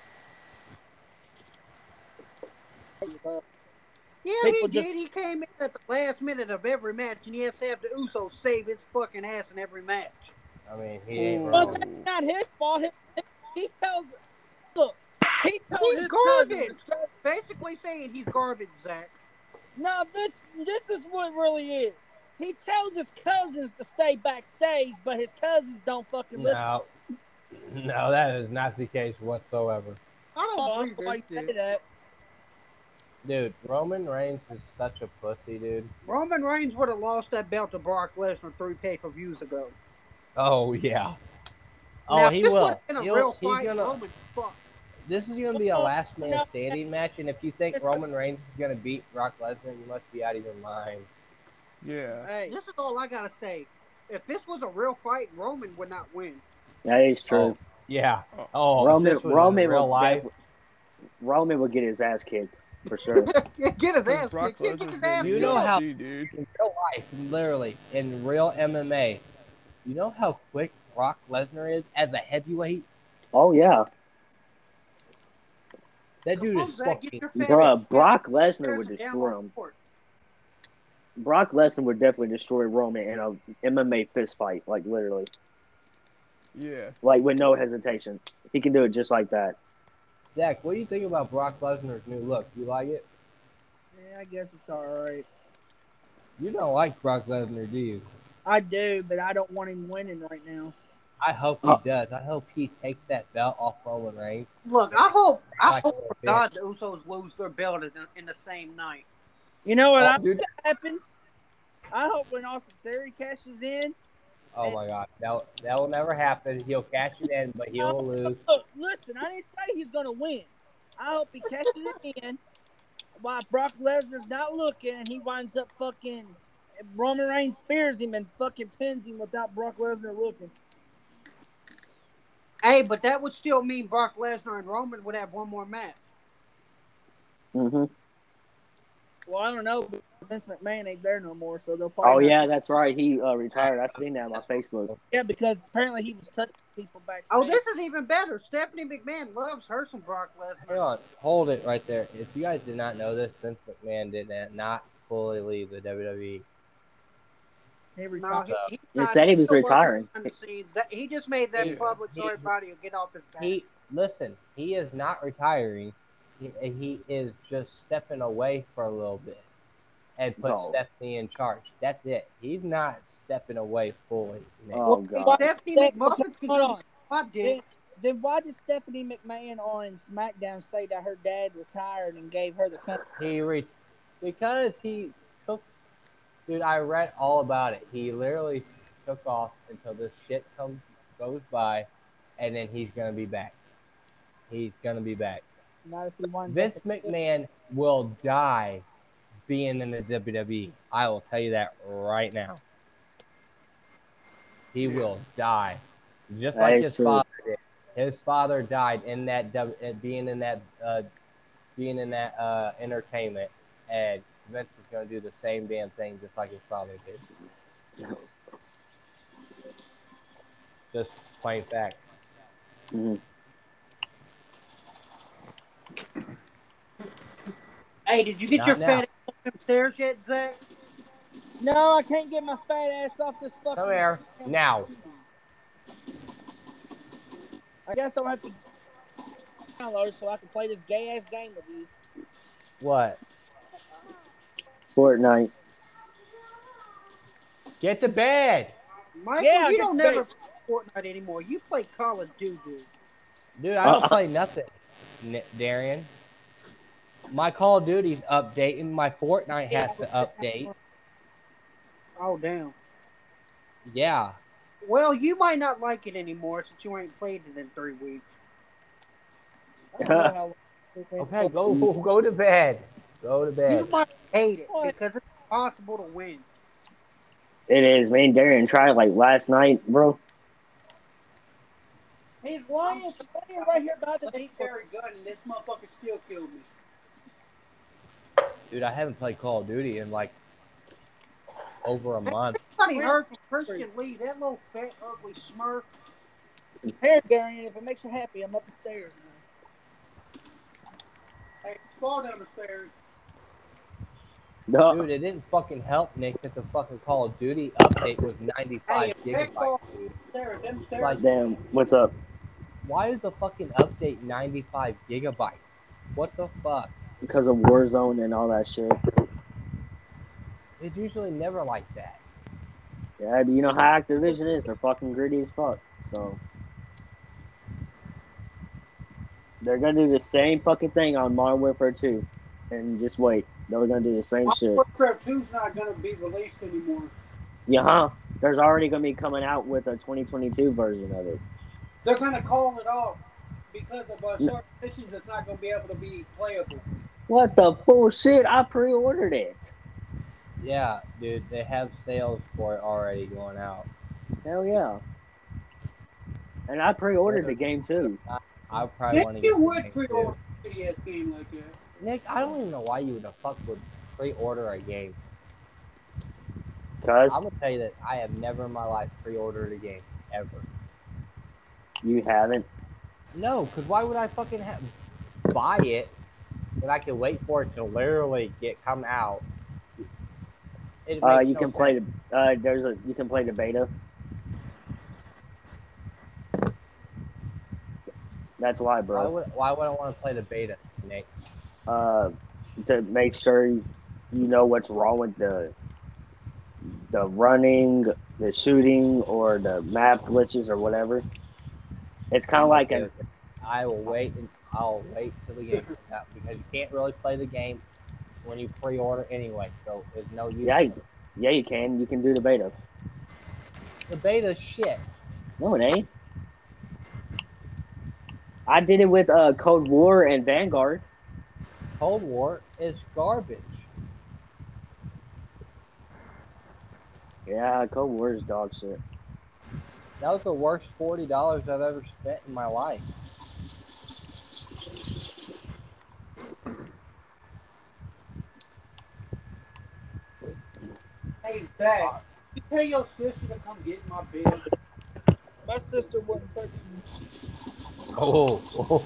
Speaker 4: Yeah,
Speaker 5: People
Speaker 4: he
Speaker 5: just-
Speaker 4: did. He came in at the last minute of every match, and he has to have the Usos save his fucking ass in every match.
Speaker 1: I mean, he ain't
Speaker 2: Ooh.
Speaker 5: Well,
Speaker 1: wrong.
Speaker 5: that's not his fault. He tells. Look, he told
Speaker 4: He's
Speaker 5: his
Speaker 4: garbage.
Speaker 5: cousin. to stay-
Speaker 4: Basically saying he's garbage, Zach.
Speaker 5: No, this is what it really is. He tells his cousins to stay backstage, but his cousins don't fucking listen.
Speaker 1: No, that is not the case whatsoever.
Speaker 4: I don't
Speaker 5: Oh,
Speaker 4: believe
Speaker 5: why you
Speaker 4: this
Speaker 5: say
Speaker 4: shit.
Speaker 5: that?
Speaker 1: Dude, Roman Reigns is such a pussy, dude.
Speaker 4: Roman Reigns would have lost that belt to Brock Lesnar 3 pay-per-views ago.
Speaker 1: Oh yeah. Oh,
Speaker 4: now,
Speaker 1: he
Speaker 4: if this
Speaker 1: will.
Speaker 4: would have been a real
Speaker 1: He's
Speaker 4: fight,
Speaker 1: gonna.
Speaker 4: Roman fucked.
Speaker 1: This is gonna be a last man standing match, and if you think Roman Reigns is gonna beat Brock Lesnar, you must be out of your mind.
Speaker 2: Yeah.
Speaker 5: Hey,
Speaker 4: This is all I gotta say. If this was a real fight, Roman would not win.
Speaker 3: that is true.
Speaker 1: Yeah. Oh,
Speaker 3: Roman,
Speaker 1: if this was in
Speaker 3: Roman,
Speaker 1: real
Speaker 3: will
Speaker 1: life.
Speaker 3: Roman will get his ass kicked for sure.
Speaker 4: Get his ass
Speaker 2: Brock
Speaker 4: kicked. Get
Speaker 2: Lesnar's
Speaker 4: his
Speaker 2: gonna
Speaker 4: ass
Speaker 2: be
Speaker 1: You know
Speaker 4: kicked.
Speaker 1: how-
Speaker 2: UFC, dude.
Speaker 1: In real life, literally, in real MMA, you know how quick Brock Lesnar is as a heavyweight?
Speaker 3: Oh yeah,
Speaker 1: That
Speaker 4: Come
Speaker 1: dude
Speaker 4: on,
Speaker 1: is
Speaker 4: Zach, get
Speaker 1: fucking.
Speaker 4: your fat
Speaker 3: bruh.
Speaker 4: ass
Speaker 3: Brock Lesnar
Speaker 4: down
Speaker 3: would
Speaker 4: on
Speaker 3: destroy
Speaker 4: the
Speaker 3: him.
Speaker 4: court.
Speaker 3: Brock Lesnar would definitely destroy Roman in a MMA fist fight, like literally,
Speaker 2: Yeah.
Speaker 3: like with no hesitation. He can do it just like that.
Speaker 1: Zach, what do you think about Brock Lesnar's new look? You like it?
Speaker 5: yeah, I guess it's all right.
Speaker 1: You don't like Brock Lesnar, do you?
Speaker 5: I do, but I don't want him winning right now.
Speaker 1: I hope he does. I hope he takes that belt off Roman Reigns.
Speaker 4: Look, I hope
Speaker 1: Like a
Speaker 4: for
Speaker 1: little
Speaker 4: God the Usos lose their belt in the same night.
Speaker 5: You know what
Speaker 1: Oh,
Speaker 5: I
Speaker 1: dude.
Speaker 5: hope happens? I hope when Austin Theory cashes in.
Speaker 1: Oh my God, that will never happen. He'll cash it in, but he'll lose.
Speaker 5: Look, listen, I didn't say he's gonna win. I hope he cashes it in while Brock Lesnar's not looking, and he winds up fucking Roman Reigns spears him and fucking pins him without Brock Lesnar looking.
Speaker 4: Hey, but that would still mean Brock Lesnar and Roman would have one more match.
Speaker 3: Hmm.
Speaker 5: Well, I don't know, but Vince McMahon ain't there no more, so they'll probably.
Speaker 3: Oh
Speaker 5: not-
Speaker 3: yeah, that's right. He retired. I seen that on my Facebook.
Speaker 5: yeah, because apparently he was touching people backstage.
Speaker 4: Oh, this is even better. Stephanie McMahon loves her some Brock
Speaker 1: Hang
Speaker 4: Lesnar.
Speaker 1: on, hold it right there. If you guys did not know this, Vince McMahon did not fully leave the WWE.
Speaker 5: He
Speaker 4: No,
Speaker 5: retired.
Speaker 4: he's
Speaker 3: He
Speaker 4: not.
Speaker 3: said he was
Speaker 4: still working
Speaker 3: retiring.
Speaker 4: behind the scenes. He just made that public so everybody will get off his back.
Speaker 1: He is not retiring. He is just stepping away for a little bit and put
Speaker 3: Oh.
Speaker 1: Stephanie in charge. That's it. He's not stepping away fully. Nick.
Speaker 3: Oh, God.
Speaker 4: Stephanie
Speaker 5: That-
Speaker 4: McMuffins can
Speaker 5: hold
Speaker 4: do
Speaker 5: on.
Speaker 4: the spot, dick.
Speaker 5: Then why did Stephanie McMahon on SmackDown say that her dad retired and gave her the company?
Speaker 1: Because he took. Dude, I read all about it. He literally took off until this shit goes by, and then he's gonna be back. He's gonna be back.
Speaker 5: Not if he winds
Speaker 1: Vince
Speaker 5: up.
Speaker 1: McMahon will die being in the WWE. I will tell you that right now. He will die, just like his father did. His father died in that being in that entertainment, and Vince is gonna do the same damn thing, just like his father did. Just plain facts.
Speaker 3: Mm-hmm.
Speaker 4: Hey, did you get
Speaker 1: Not
Speaker 4: your
Speaker 1: now.
Speaker 4: fat ass up them stairs yet, Zach?
Speaker 5: No, I can't get my fat ass off this fucking.
Speaker 1: Come here now.
Speaker 5: I guess I'll have to download so I can play this gay ass game with you.
Speaker 1: What?
Speaker 3: Fortnite.
Speaker 1: Get to bed,
Speaker 4: Michael,
Speaker 5: Yeah,
Speaker 4: you
Speaker 5: get
Speaker 4: don't
Speaker 5: the
Speaker 4: never
Speaker 5: bait.
Speaker 4: play Fortnite anymore. You play Call of Duty.
Speaker 1: dude. I don't play nothing, Darian. My Call of Duty's updating. My Fortnite has to update.
Speaker 4: Oh, damn.
Speaker 1: Yeah.
Speaker 4: Well, you might not like it anymore since you ain't played it in 3 weeks.
Speaker 5: I don't know how.
Speaker 1: Okay, go to bed. Go to
Speaker 4: You
Speaker 1: bed.
Speaker 4: might hate it
Speaker 5: What?
Speaker 4: because it's impossible to win.
Speaker 3: It is. Me and Darian tried like last night, bro.
Speaker 5: He's lying. She's right here by the deep
Speaker 4: Carry gun and this motherfucker still killed me.
Speaker 1: Dude, I haven't played Call of Duty in like over a month.
Speaker 4: Somebody heard from Christian Lee, that little fat, ugly smurf.
Speaker 5: Here, Darian, if it makes you happy, I'm up the stairs now.
Speaker 4: Hey, fall down the stairs.
Speaker 3: No.
Speaker 1: Dude, it didn't fucking help, Nick, that the fucking Call of Duty update was 95 gigabytes, dude.
Speaker 4: Them stairs.
Speaker 1: Like,
Speaker 3: Damn. What's up?
Speaker 1: why is the fucking update 95 gigabytes? What the fuck?
Speaker 3: Because of Warzone and all that shit.
Speaker 1: It's usually never like that.
Speaker 3: Yeah, you know how Activision is. They're fucking greedy as fuck. So they're gonna do the same fucking thing on Modern Warfare 2. And just wait. They're gonna do the same shit.
Speaker 4: Warfare 2's not gonna be released anymore.
Speaker 3: Yeah, huh? There's already gonna be coming out with a 2022 version of it.
Speaker 4: They're gonna call it off because of certain missions that's not gonna be able to be playable.
Speaker 3: What the bullshit? I pre-ordered it.
Speaker 1: Yeah, dude, they have sales for it already going out.
Speaker 3: Hell yeah. And I pre-ordered the game too.
Speaker 1: I probably want to get
Speaker 4: You
Speaker 1: the
Speaker 4: would
Speaker 1: game,
Speaker 4: pre-order
Speaker 1: too.
Speaker 4: a shitty-ass game like that.
Speaker 1: Nick, I don't even know why you would have fuck would pre-order a game.
Speaker 3: Cause
Speaker 1: I'm gonna tell you that I have never in my life pre-ordered a game ever.
Speaker 3: you haven't.
Speaker 1: No, because why would I fucking buy it when I can wait for it to literally come out? It makes
Speaker 3: You
Speaker 1: no
Speaker 3: can play
Speaker 1: sense.
Speaker 3: the you can play the beta. That's why, bro.
Speaker 1: Why would I want to play the beta, Nick?
Speaker 3: To make sure you know what's wrong with the running, the shooting, or the map glitches or whatever. It's kind of like
Speaker 1: okay, I will wait and I'll wait till the game comes out because you can't really play the game when you pre-order anyway. So there's no use.
Speaker 3: Yeah, you can. You can do the beta.
Speaker 1: The beta shit.
Speaker 3: No, it ain't. I did it with Cold War and Vanguard.
Speaker 1: Cold War is garbage.
Speaker 3: Yeah, Cold War is dog shit.
Speaker 1: That was the worst $40 I've ever spent in my life.
Speaker 4: Hey, Zach, you tell your sister to come get in my bed.
Speaker 5: My sister wouldn't touch you.
Speaker 1: Oh.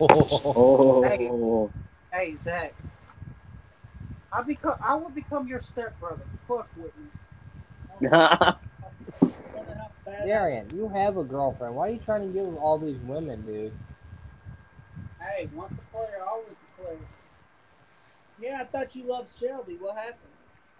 Speaker 3: Oh.
Speaker 4: Hey, Zach. I will become your stepbrother. Fuck with me.
Speaker 5: Wonder how bad
Speaker 1: Darian, you have a girlfriend. Why are you trying to get with all these women, dude?
Speaker 4: Hey, once a player, always a player.
Speaker 5: Yeah, I thought you loved Shelby. What happened?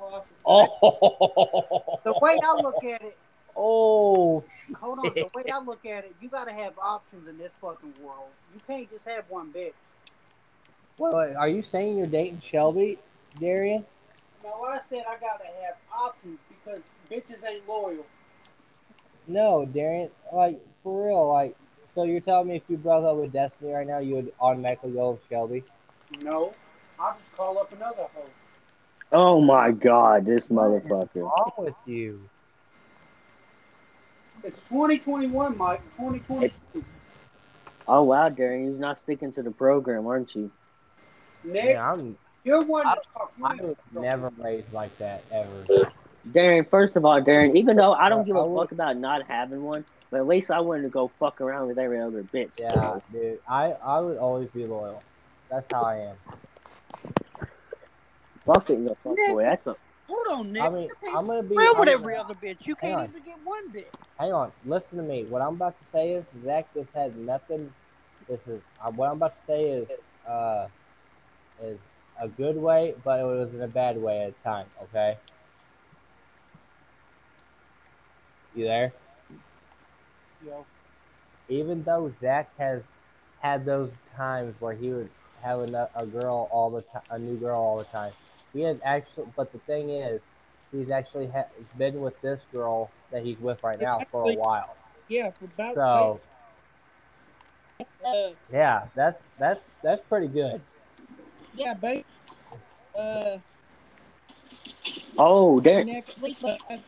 Speaker 1: Oh.
Speaker 4: The way I look at it,
Speaker 1: Oh.
Speaker 4: hold on. The way I look at it, you gotta have options in this fucking world. You can't just have one bitch.
Speaker 1: Wait, are you saying you're dating Shelby, Darian?
Speaker 4: No, I said I gotta have options because bitches ain't loyal.
Speaker 1: No, Darian. Like, for real. Like, so you're telling me if you broke up with Destiny right now, you would automatically go with Shelby?
Speaker 4: No, I'll just call up another hoe.
Speaker 3: Oh my God, this
Speaker 1: What is
Speaker 3: motherfucker.
Speaker 1: wrong with you?
Speaker 4: It's 2021, Mike. 2022.
Speaker 3: It's oh wow, Darian, he's not sticking to the program, aren't you?
Speaker 4: Nick,
Speaker 1: Yeah,
Speaker 4: you're one to talk. You
Speaker 1: I
Speaker 4: ain't
Speaker 1: was
Speaker 4: gonna
Speaker 1: never raised like that ever.
Speaker 3: Darian, first of all, Darian, even though I don't give
Speaker 1: I
Speaker 3: a
Speaker 1: would,
Speaker 3: fuck about not having one, but at least I wanted to go fuck around with every other bitch.
Speaker 1: yeah,
Speaker 3: Okay?
Speaker 1: dude. I would always be loyal. That's how I am.
Speaker 3: Fuck it, you fuck boy.
Speaker 4: Nick,
Speaker 3: That's a
Speaker 4: hold on, Nick.
Speaker 1: I mean, I'm gonna be.
Speaker 4: Real with every other bitch. You
Speaker 1: Hang
Speaker 4: can't
Speaker 1: on.
Speaker 4: even get one bitch.
Speaker 1: Hang on. Listen to me. What I'm about to say is Zach. This has nothing. This is what I'm about to say is a good way, but it was in a bad way at the time. Okay. You there?
Speaker 4: Yo,
Speaker 1: Even though Zach has had those times where he would have a girl all the time, a new girl all the time. He has actually, but the thing is, he's actually been with this girl that he's with right now for a
Speaker 5: Actually,
Speaker 1: while.
Speaker 5: yeah, for about
Speaker 1: So
Speaker 5: uh
Speaker 1: yeah, that's pretty good.
Speaker 5: yeah, baby. Uh,
Speaker 3: oh, Darian.
Speaker 5: next week.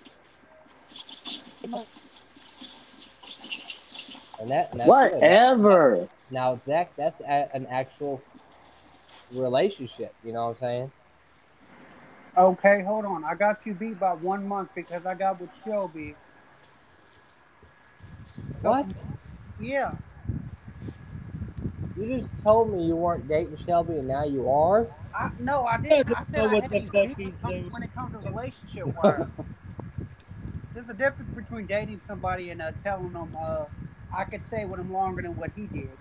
Speaker 1: And that's good.
Speaker 3: Whatever.
Speaker 1: Now Zach, that's an actual relationship. You know what I'm saying?
Speaker 4: okay, hold on. I got you beat by 1 month because I got with Shelby.
Speaker 1: What?
Speaker 4: Yeah.
Speaker 1: You just told me you weren't dating Shelby, and now you are.
Speaker 4: No, I
Speaker 5: He
Speaker 4: didn't.
Speaker 5: doesn't
Speaker 4: I said
Speaker 5: know
Speaker 4: I
Speaker 5: what
Speaker 4: had
Speaker 5: the
Speaker 4: you
Speaker 5: fuck
Speaker 4: beat
Speaker 5: he's doing.
Speaker 4: when it comes to relationship wise. There's a difference between dating somebody and telling them I could stay with him longer than what he did.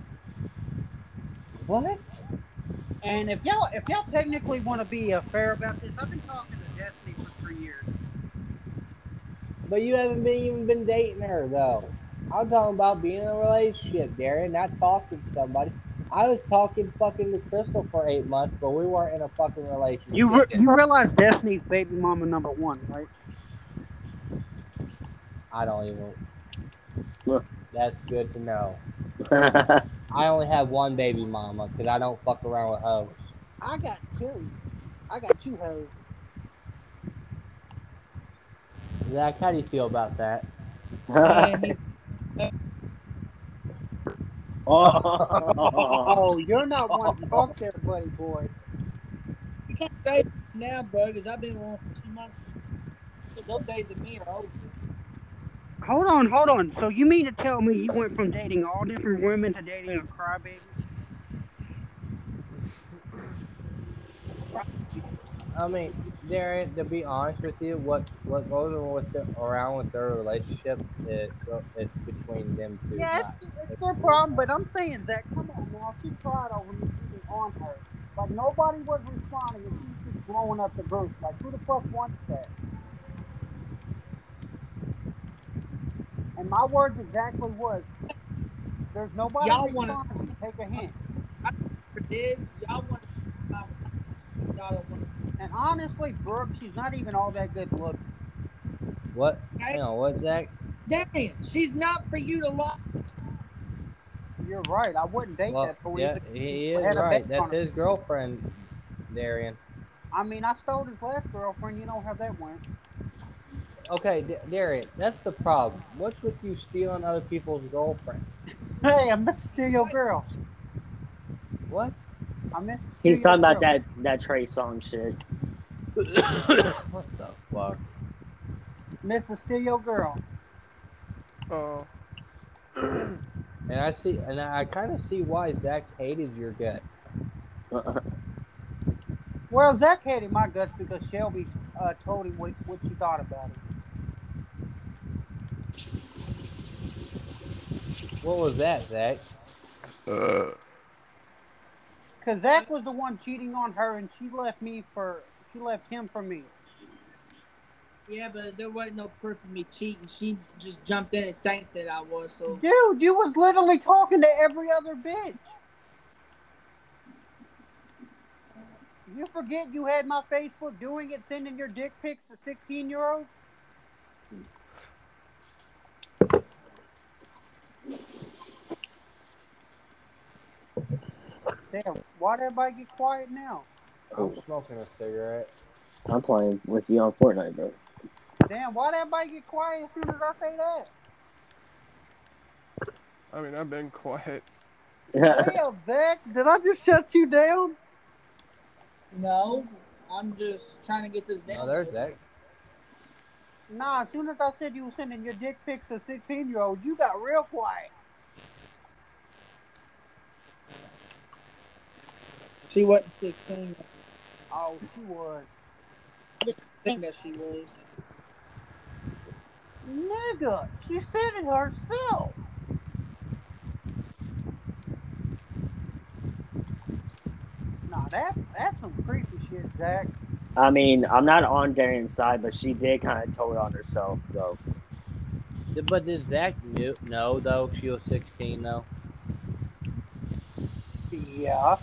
Speaker 1: What?
Speaker 4: And if y'all technically want to be fair about this, I've been talking to Destiny for 3 years.
Speaker 1: But you haven't even been dating her though. I'm talking about being in a relationship, Darren, not talking to somebody. I was talking fucking to Crystal for 8 months, but we weren't in a fucking relationship.
Speaker 4: You realize Destiny's baby mama #1, right?
Speaker 1: I don't even.
Speaker 3: Look.
Speaker 1: That's good to know. I only have one baby mama because I don't fuck around with hoes.
Speaker 4: I got two. I got two hoes.
Speaker 1: Zach, how do you feel about that?
Speaker 5: He's
Speaker 3: Oh.
Speaker 4: Oh, you're not one to talk there, buddy boy.
Speaker 5: you can't say that now, bro, because I've been with him for 2 months. Those days of me are over.
Speaker 4: Hold on. So you mean to tell me you went from dating all different women to dating a crybaby?
Speaker 1: I mean, Darren, to be honest with you, what goes on around with their relationship is between them two,
Speaker 4: Yeah,
Speaker 1: not
Speaker 4: it's
Speaker 1: it's
Speaker 4: their
Speaker 1: between
Speaker 4: problem, but
Speaker 1: us.
Speaker 4: I'm saying, Zach, come on now. She cried over me cheating on her. Like, nobody was responding, and she was just blowing up the group. Like, who the fuck wants that? And my words exactly was, there's nobody
Speaker 5: Y'all want
Speaker 4: responding. Take a hint.
Speaker 5: to this? Y'all want to? Y'all don't want to.
Speaker 4: And honestly, Brooke, she's not even all that good looking.
Speaker 1: What?
Speaker 5: Okay,
Speaker 1: Hang on, what, Zach?
Speaker 5: Darian, she's not for you to love.
Speaker 4: You're right. I wouldn't date
Speaker 1: Well,
Speaker 4: that for
Speaker 1: yeah,
Speaker 4: even
Speaker 1: he
Speaker 4: if
Speaker 1: is
Speaker 4: I had a baby
Speaker 1: right. That's
Speaker 4: on her.
Speaker 1: his girlfriend, Darian.
Speaker 4: I mean, I stole his last girlfriend. You know how that went.
Speaker 1: Okay, Darian, that's the problem. What's with you stealing other people's girlfriend?
Speaker 4: Hey, I miss steal your girl.
Speaker 1: What?
Speaker 4: I miss steal
Speaker 3: He's
Speaker 4: your
Speaker 3: talking about
Speaker 4: girl.
Speaker 3: that Trey song shit.
Speaker 1: What the fuck?
Speaker 4: Miss steal your girl.
Speaker 2: Oh,
Speaker 1: And I kind of see why Zach hated your guts.
Speaker 4: Well, Zach hated my guts because Shelby told him what she thought about him.
Speaker 1: What was that, Zach?
Speaker 4: Because Zach was the one cheating on her, and she left him for me.
Speaker 5: Yeah, but there wasn't no proof of me cheating. She just jumped in and thanked that I was. So,
Speaker 4: Dude, you was literally talking to every other bitch. You forget you had my Facebook doing it, sending your dick pics to 16-year-olds? Damn, why'd everybody get quiet now?
Speaker 1: I'm smoking a cigarette.
Speaker 3: I'm playing with you on Fortnite, bro.
Speaker 4: Damn, why'd everybody get quiet as soon as I say that?
Speaker 2: I mean, I've been quiet.
Speaker 4: Damn, Zach, did I just shut you down?
Speaker 5: no, I'm just trying to get this down.
Speaker 1: Oh, there's Zach.
Speaker 4: Nah, as soon as I said you were sending your dick pics to 16-year-olds, you got real quiet.
Speaker 5: She wasn't 16.
Speaker 4: Oh, she was.
Speaker 5: I just think that she was.
Speaker 4: Nigga, she said it herself. Nah, that's some creepy shit, Zach.
Speaker 3: I mean, I'm not on Darian's side, but she did kind of tell it on herself, though.
Speaker 1: But did Zach know though she was 16 though?
Speaker 4: Yeah.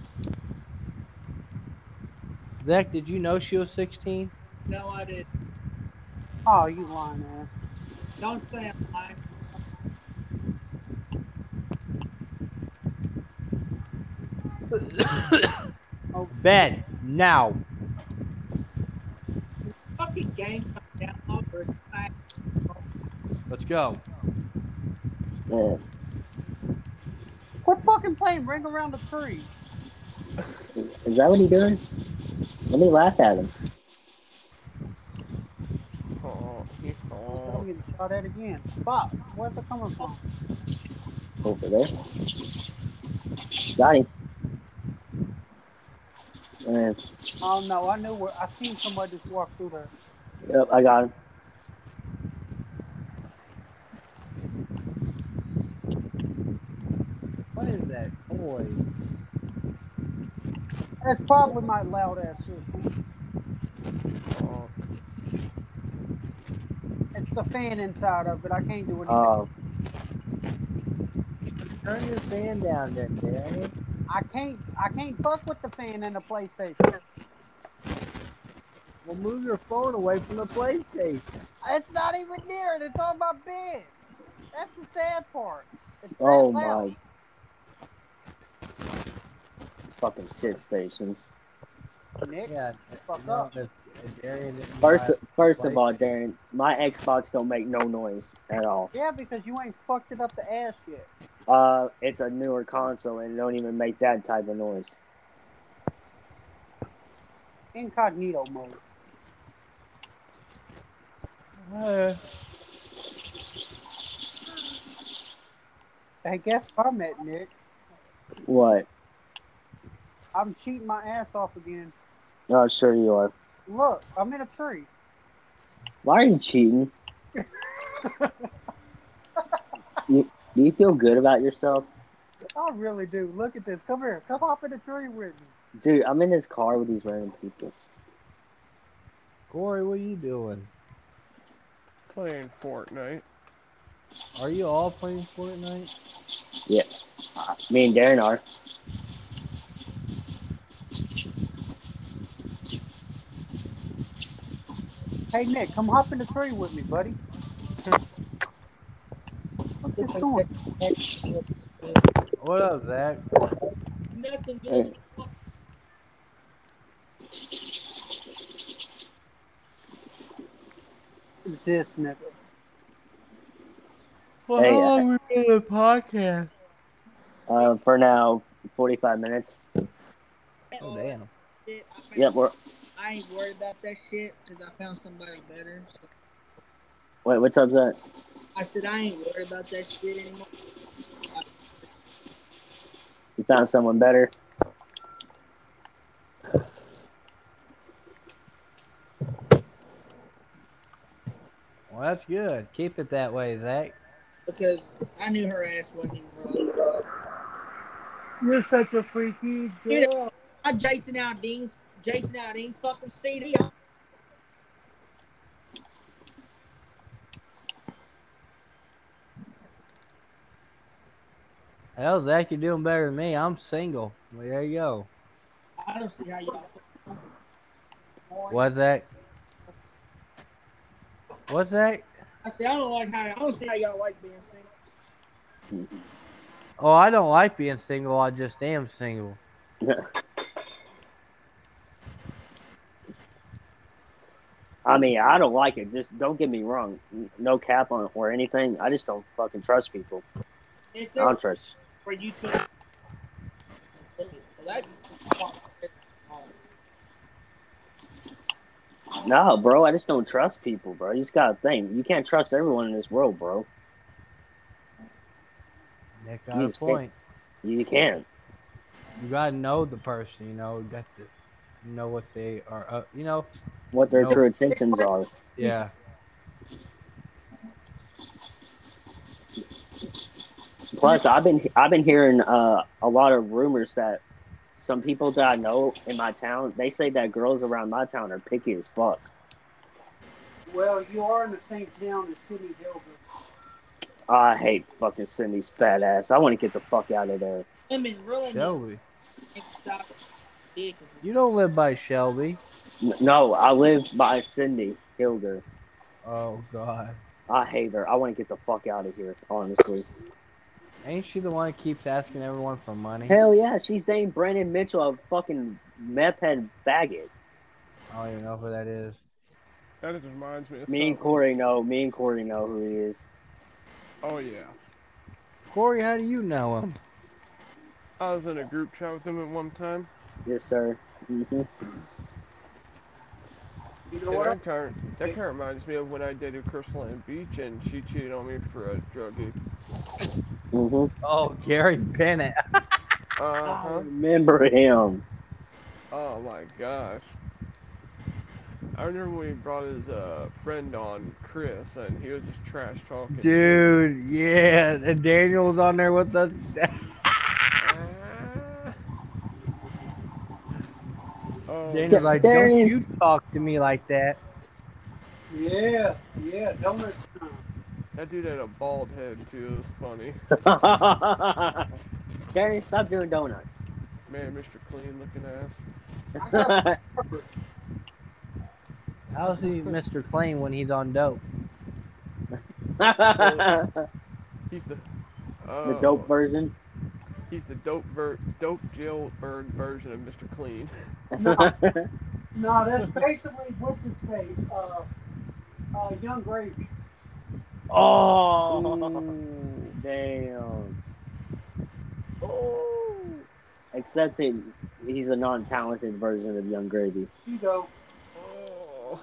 Speaker 1: Zach, did you know she was 16?
Speaker 5: No, I didn't.
Speaker 4: Oh, you lying ass.
Speaker 5: Don't say I'm lying.
Speaker 4: Oh,
Speaker 1: Bed now.
Speaker 5: Fucking game download or is it
Speaker 1: Let's go.
Speaker 3: Yeah.
Speaker 4: quit fucking playing Ring Around the Tree.
Speaker 3: Is that what he's doing? Let me laugh at him.
Speaker 2: Oh, he's
Speaker 4: I'm getting shot at again. Fuck, where's it coming from?
Speaker 3: Over there. Got him. Man.
Speaker 4: Oh no, I seen somebody just walk through there.
Speaker 3: Yep, I got him.
Speaker 1: What is that noise?
Speaker 4: That's probably my loud ass system.
Speaker 2: Oh,
Speaker 4: It's the fan inside of it. I can't do anything.
Speaker 1: Turn your fan down then, Danny.
Speaker 4: I can't fuck with the fan in the PlayStation.
Speaker 1: Well, move your phone away from the PlayStation.
Speaker 4: It's not even near it. It's on my bed. That's the sad part. It's that
Speaker 3: Oh
Speaker 4: loud.
Speaker 3: my. Fucking shit stations.
Speaker 4: Nick,
Speaker 1: Yeah,
Speaker 4: fuck
Speaker 1: you know,
Speaker 4: up.
Speaker 1: if Darian didn't
Speaker 3: First
Speaker 1: buy
Speaker 3: of all, Darren, my Xbox don't make no noise at all.
Speaker 4: Yeah, because you ain't fucked it up the ass yet.
Speaker 3: It's a newer console and it don't even make that type of noise.
Speaker 4: Incognito mode. Hey, guess what I'm at, Nick?
Speaker 3: What?
Speaker 4: I'm cheating my ass off again.
Speaker 3: Oh, sure you are.
Speaker 4: Look, I'm in a tree.
Speaker 3: Why are you cheating? Do you feel good about yourself?
Speaker 4: I really do. Look at this. Come here. Come hop in the tree with me.
Speaker 3: Dude, I'm in this car with these random people.
Speaker 1: Corey, what are you doing?
Speaker 2: playing Fortnite.
Speaker 1: Are you all playing Fortnite?
Speaker 3: Yeah. Me and Darren are.
Speaker 4: Hey, Nick, come hop in the tree with me, buddy. What you doing?
Speaker 1: What up, Zach?
Speaker 5: Nothing
Speaker 3: Hey.
Speaker 5: good.
Speaker 4: This nigga.
Speaker 1: Well,
Speaker 3: Hey,
Speaker 1: how long we been in the podcast?
Speaker 3: For now, 45 minutes.
Speaker 1: Oh, damn.
Speaker 5: Shit,
Speaker 3: Yep,
Speaker 5: I ain't worried about that shit because I found somebody better. So.
Speaker 3: Wait, what's up, Zach?
Speaker 5: I said I ain't worried about that shit anymore.
Speaker 3: You found someone better?
Speaker 7: Well, that's good. Keep it that way, Zach.
Speaker 5: Because I knew her ass wasn't even wrong.
Speaker 2: You're such a freaky
Speaker 5: You know,
Speaker 2: girl.
Speaker 5: I Jason Aldean fucking CD.
Speaker 7: Hell, Zach, you're doing better than me. I'm single. Well, there you go.
Speaker 5: I don't see how y'all.
Speaker 7: What's that? What's that?
Speaker 5: I say I don't see how y'all like being single.
Speaker 7: Oh, I don't like being single. I just am single.
Speaker 3: I mean, I don't like it. Just don't get me wrong. No cap on or anything. I just don't fucking trust people.
Speaker 5: If
Speaker 3: I
Speaker 5: there
Speaker 3: don't
Speaker 5: was
Speaker 3: trust.
Speaker 5: where you could, so that's.
Speaker 3: No, bro. I just don't trust people, bro. You just gotta think. You can't trust everyone in this world, bro.
Speaker 7: Nick got a point.
Speaker 3: You can't.
Speaker 7: You gotta know the person. You know, you got to know what they are. You know
Speaker 3: What their true intentions are.
Speaker 7: Yeah.
Speaker 3: Plus, I've been hearing a lot of rumors that some people that I know in my town, they say that girls around my town are picky as fuck.
Speaker 4: Well, you are in the same town as Sydney Hilbert.
Speaker 3: I hate fucking Cindy's fat ass. I want to get the fuck out of there.
Speaker 5: Women really
Speaker 7: Shelby.
Speaker 5: stop it.
Speaker 7: You don't live by Shelby.
Speaker 3: No, I live by Cindy Hilger.
Speaker 7: Oh God.
Speaker 3: I hate her. I want to get the fuck out of here, honestly.
Speaker 7: Ain't she the one that keeps asking everyone for money?
Speaker 3: Hell yeah, she's dating Brandon Mitchell, a fucking meth head faggot.
Speaker 7: I don't even know who that is.
Speaker 2: That just reminds me of
Speaker 3: Me and Corey know who he is.
Speaker 2: Oh yeah.
Speaker 7: Corey, how do you know him?
Speaker 2: I was in a group chat with him at one time.
Speaker 3: Yes, sir. Mm-hmm.
Speaker 4: You know
Speaker 2: And
Speaker 4: what?
Speaker 2: that kind of reminds me of when I dated Crystal Beach and she cheated on me for a druggie.
Speaker 3: Mm-hmm.
Speaker 7: Oh, Gary Bennett.
Speaker 3: I remember him.
Speaker 2: Oh my gosh. I remember when he brought his friend on, Chris, and he was just trash talking.
Speaker 7: Dude, yeah. And Daniel was on there with us. Daniel's like, don't you talk to me like that.
Speaker 4: Yeah, donut time.
Speaker 2: That dude had a bald head too. It was
Speaker 3: funny. Gary, stop doing donuts.
Speaker 2: Man, Mr. Clean looking ass.
Speaker 7: How's he Mr. Clean when he's on dope?
Speaker 2: He's
Speaker 3: the dope version.
Speaker 2: He's the dope jailbird version of Mr. Clean.
Speaker 4: No, that's basically what's his face. Young Gravy.
Speaker 3: Oh, damn. Oh. Except he's a non-talented version of Young Gravy.
Speaker 4: You go.
Speaker 2: Oh.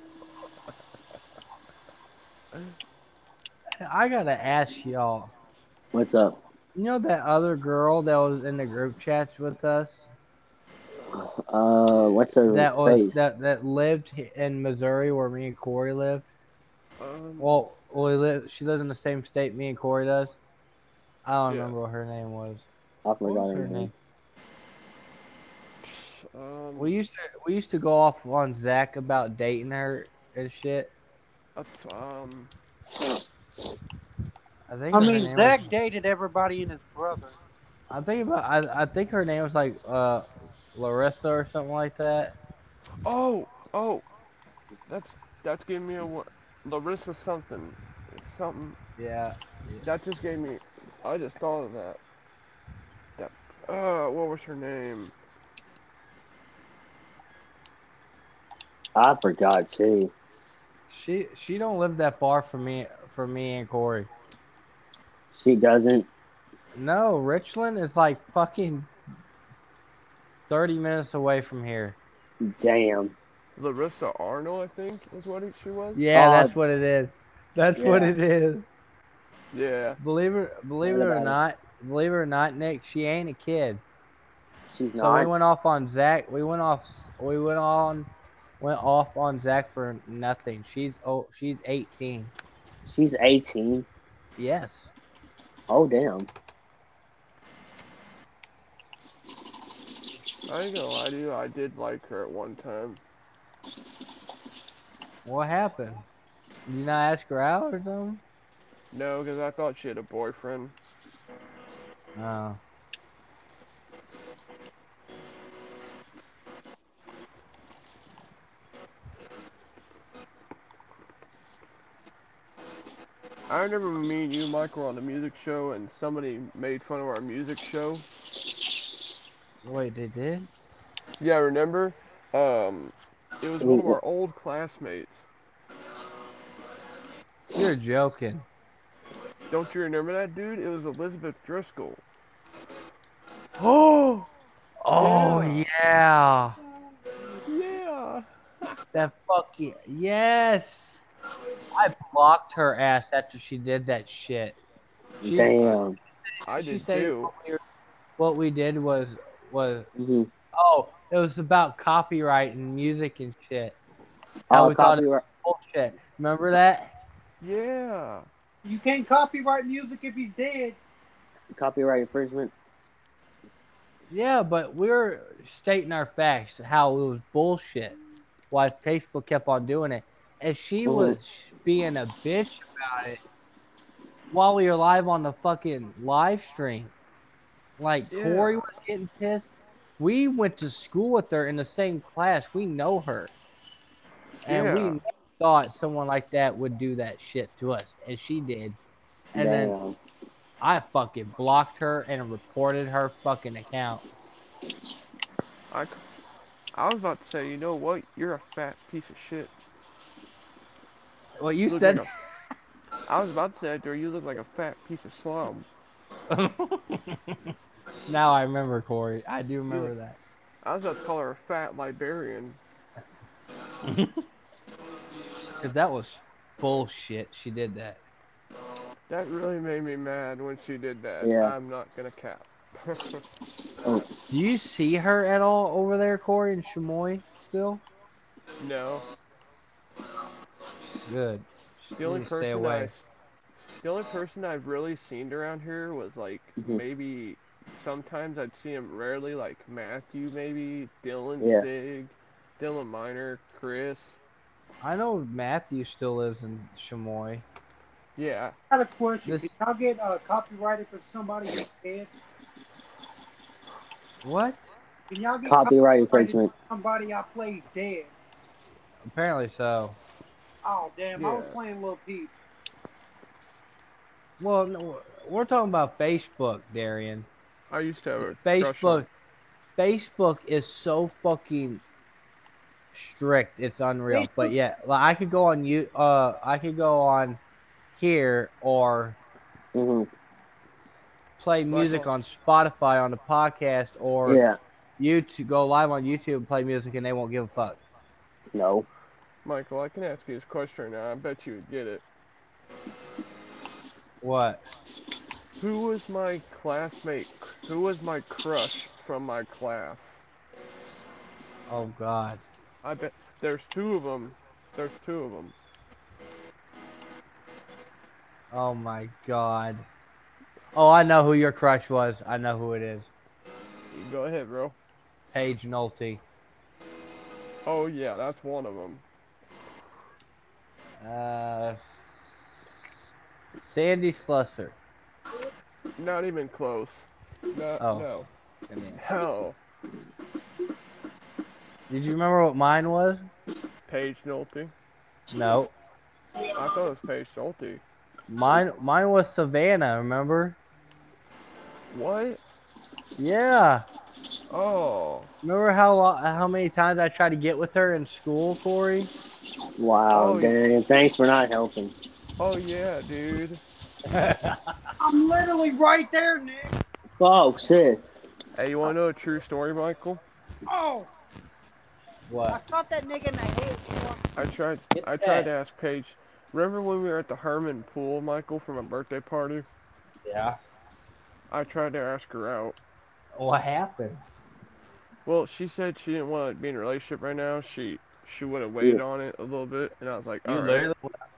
Speaker 7: I gotta ask y'all.
Speaker 3: What's up?
Speaker 7: You know that other girl that was in the group chats with us?
Speaker 3: What's her face?
Speaker 7: That lived in Missouri where me and Corey lived. She lives in the same state me and Corey does. I don't remember what her name was.
Speaker 3: I forgot
Speaker 7: what was
Speaker 3: her name.
Speaker 7: We used to go off on Zach about dating her and shit.
Speaker 4: I mean, Zach dated everybody and his brother.
Speaker 7: I think her name was like Larissa or something like that.
Speaker 2: Oh, that's giving me Larissa something. Something.
Speaker 7: Yeah.
Speaker 2: That just gave me. I just thought of that. What was her name?
Speaker 3: I forgot too.
Speaker 7: She don't live that far from me and Corey.
Speaker 3: She doesn't.
Speaker 7: No, Richland is like fucking 30 minutes away from here.
Speaker 3: Damn.
Speaker 2: Larissa Arnold, I think, is what she was.
Speaker 7: Yeah, that's what it is. That's what
Speaker 3: Yeah.
Speaker 7: it is.
Speaker 2: Yeah.
Speaker 7: Believe it or not, Nick, she ain't a kid.
Speaker 3: She's
Speaker 7: So we
Speaker 3: not.
Speaker 7: went off on Zach. Went off on Zach for nothing. She's 18.
Speaker 3: She's 18.
Speaker 7: Yes.
Speaker 3: Oh damn.
Speaker 2: I ain't gonna lie to you, I did like her at one time.
Speaker 7: What happened? Did you not ask her out or something?
Speaker 2: No, because I thought she had a boyfriend.
Speaker 7: Oh.
Speaker 2: I remember me and you, Mike, were on the music show and somebody made fun of our music show.
Speaker 7: Wait, they did?
Speaker 2: Yeah, remember? It was one of our old classmates.
Speaker 7: You're joking.
Speaker 2: Don't you remember that dude? It was Elizabeth Driscoll.
Speaker 7: Oh, yeah.
Speaker 2: Yeah.
Speaker 7: That fucking yes. I blocked her ass after she did that shit.
Speaker 3: Damn.
Speaker 2: I
Speaker 7: She
Speaker 2: did
Speaker 7: said
Speaker 2: too.
Speaker 7: what we did was
Speaker 3: Mm-hmm.
Speaker 7: it was about copyright and music and shit. How we thought it
Speaker 3: Copyright.
Speaker 7: was bullshit. Remember that?
Speaker 2: Yeah.
Speaker 4: You can't copyright music if he's dead.
Speaker 3: Copyright infringement.
Speaker 7: Yeah, but we were stating our facts, how it was bullshit. Why Facebook kept on doing it. And she
Speaker 3: Mhm.
Speaker 7: was being a bitch about it while we were live on the fucking live stream. Like
Speaker 2: Yeah.
Speaker 7: Corey was getting pissed. We went to school with her in the same class. We know her. And we
Speaker 2: Yeah.
Speaker 7: never thought someone like that would do that shit to us. And she did. And then
Speaker 3: Damn.
Speaker 7: I fucking blocked her and reported her fucking account.
Speaker 2: I was about to say, you know what? You're a fat piece of shit.
Speaker 7: Well, you
Speaker 2: Look
Speaker 7: said.
Speaker 2: like I was about to say, dude, you look like a fat piece of slum.
Speaker 7: Now I remember, Corey. I do
Speaker 2: You look,
Speaker 7: remember that.
Speaker 2: I was about to call her a fat librarian.
Speaker 7: Because that was bullshit. She did that.
Speaker 2: That really made me mad when she did that.
Speaker 3: Yeah.
Speaker 2: I'm not gonna cap.
Speaker 3: Oh.
Speaker 7: Do you see her at all over there, Corey, in Chamois still?
Speaker 2: No.
Speaker 7: Good.
Speaker 2: The
Speaker 7: You
Speaker 2: only
Speaker 7: need to stay
Speaker 2: person
Speaker 7: away.
Speaker 2: the only person I've really seen around here was like
Speaker 3: Mhm.
Speaker 2: maybe sometimes I'd see him rarely, like Matthew maybe, Dylan
Speaker 3: Yeah.
Speaker 2: Sig, Dylan Miner, Chris.
Speaker 7: I know Matthew still lives in Chamois.
Speaker 2: Yeah.
Speaker 4: I got a question.
Speaker 7: This
Speaker 4: Can y'all get copyrighted for somebody who's dead?
Speaker 7: what?
Speaker 4: Can y'all get
Speaker 3: Copyright
Speaker 4: copyrighted
Speaker 3: infringement.
Speaker 4: for somebody I play's dead?
Speaker 7: Apparently so.
Speaker 4: Oh damn! I was
Speaker 2: Yeah.
Speaker 4: playing Lil Peep.
Speaker 7: Well, no, we're talking about Facebook, Darian.
Speaker 2: I used to have a crush on.
Speaker 7: Facebook is so fucking strict. It's unreal. But
Speaker 4: Facebook.
Speaker 7: yeah, like I could go on I could go on here or
Speaker 3: Hmm.
Speaker 7: play music
Speaker 2: Michael,
Speaker 7: on Spotify on the podcast or
Speaker 3: Yeah.
Speaker 7: YouTube go live on YouTube and play music and they won't give a fuck.
Speaker 3: No.
Speaker 2: Michael, I can ask you this question right now. I bet you would get it.
Speaker 7: What?
Speaker 2: Who was my classmate? Who was my crush from my class?
Speaker 7: Oh God.
Speaker 2: I bet there's two of them. There's two of them.
Speaker 7: Oh my God. Oh, I know who your crush was. I know who it is.
Speaker 2: You go ahead, bro.
Speaker 7: Paige Nolte.
Speaker 2: Oh yeah, that's one of them.
Speaker 7: Sandy Slusser.
Speaker 2: Not even close. No,
Speaker 7: Oh.
Speaker 2: no,
Speaker 7: I mean,
Speaker 2: no.
Speaker 7: did you remember what mine was?
Speaker 2: Paige Nolte.
Speaker 7: No.
Speaker 2: I thought it was Paige Nolte.
Speaker 7: Mine was Savannah, remember?
Speaker 2: What?
Speaker 7: Yeah.
Speaker 2: Oh.
Speaker 7: Remember how many times I tried to get with her in school, Corey?
Speaker 3: Wow.
Speaker 2: Oh,
Speaker 3: Dang. Thanks for not helping.
Speaker 2: oh yeah, dude.
Speaker 4: I'm literally right there, Nick.
Speaker 3: Oh shit.
Speaker 2: Hey, you wanna know a true story, Michael?
Speaker 4: Oh, I
Speaker 7: What?
Speaker 4: shot that nigga in the head. Boy.
Speaker 2: I tried.
Speaker 1: Get
Speaker 2: I tried
Speaker 1: that.
Speaker 2: to ask Paige. Remember when we were at the Herman pool, Michael, from a birthday party?
Speaker 7: Yeah.
Speaker 2: I tried to ask her out.
Speaker 7: What happened?
Speaker 2: Well, she said she didn't want to be in a relationship right now. She would have waited on it a little bit, and I was like,
Speaker 7: You
Speaker 2: all right.
Speaker 7: literally.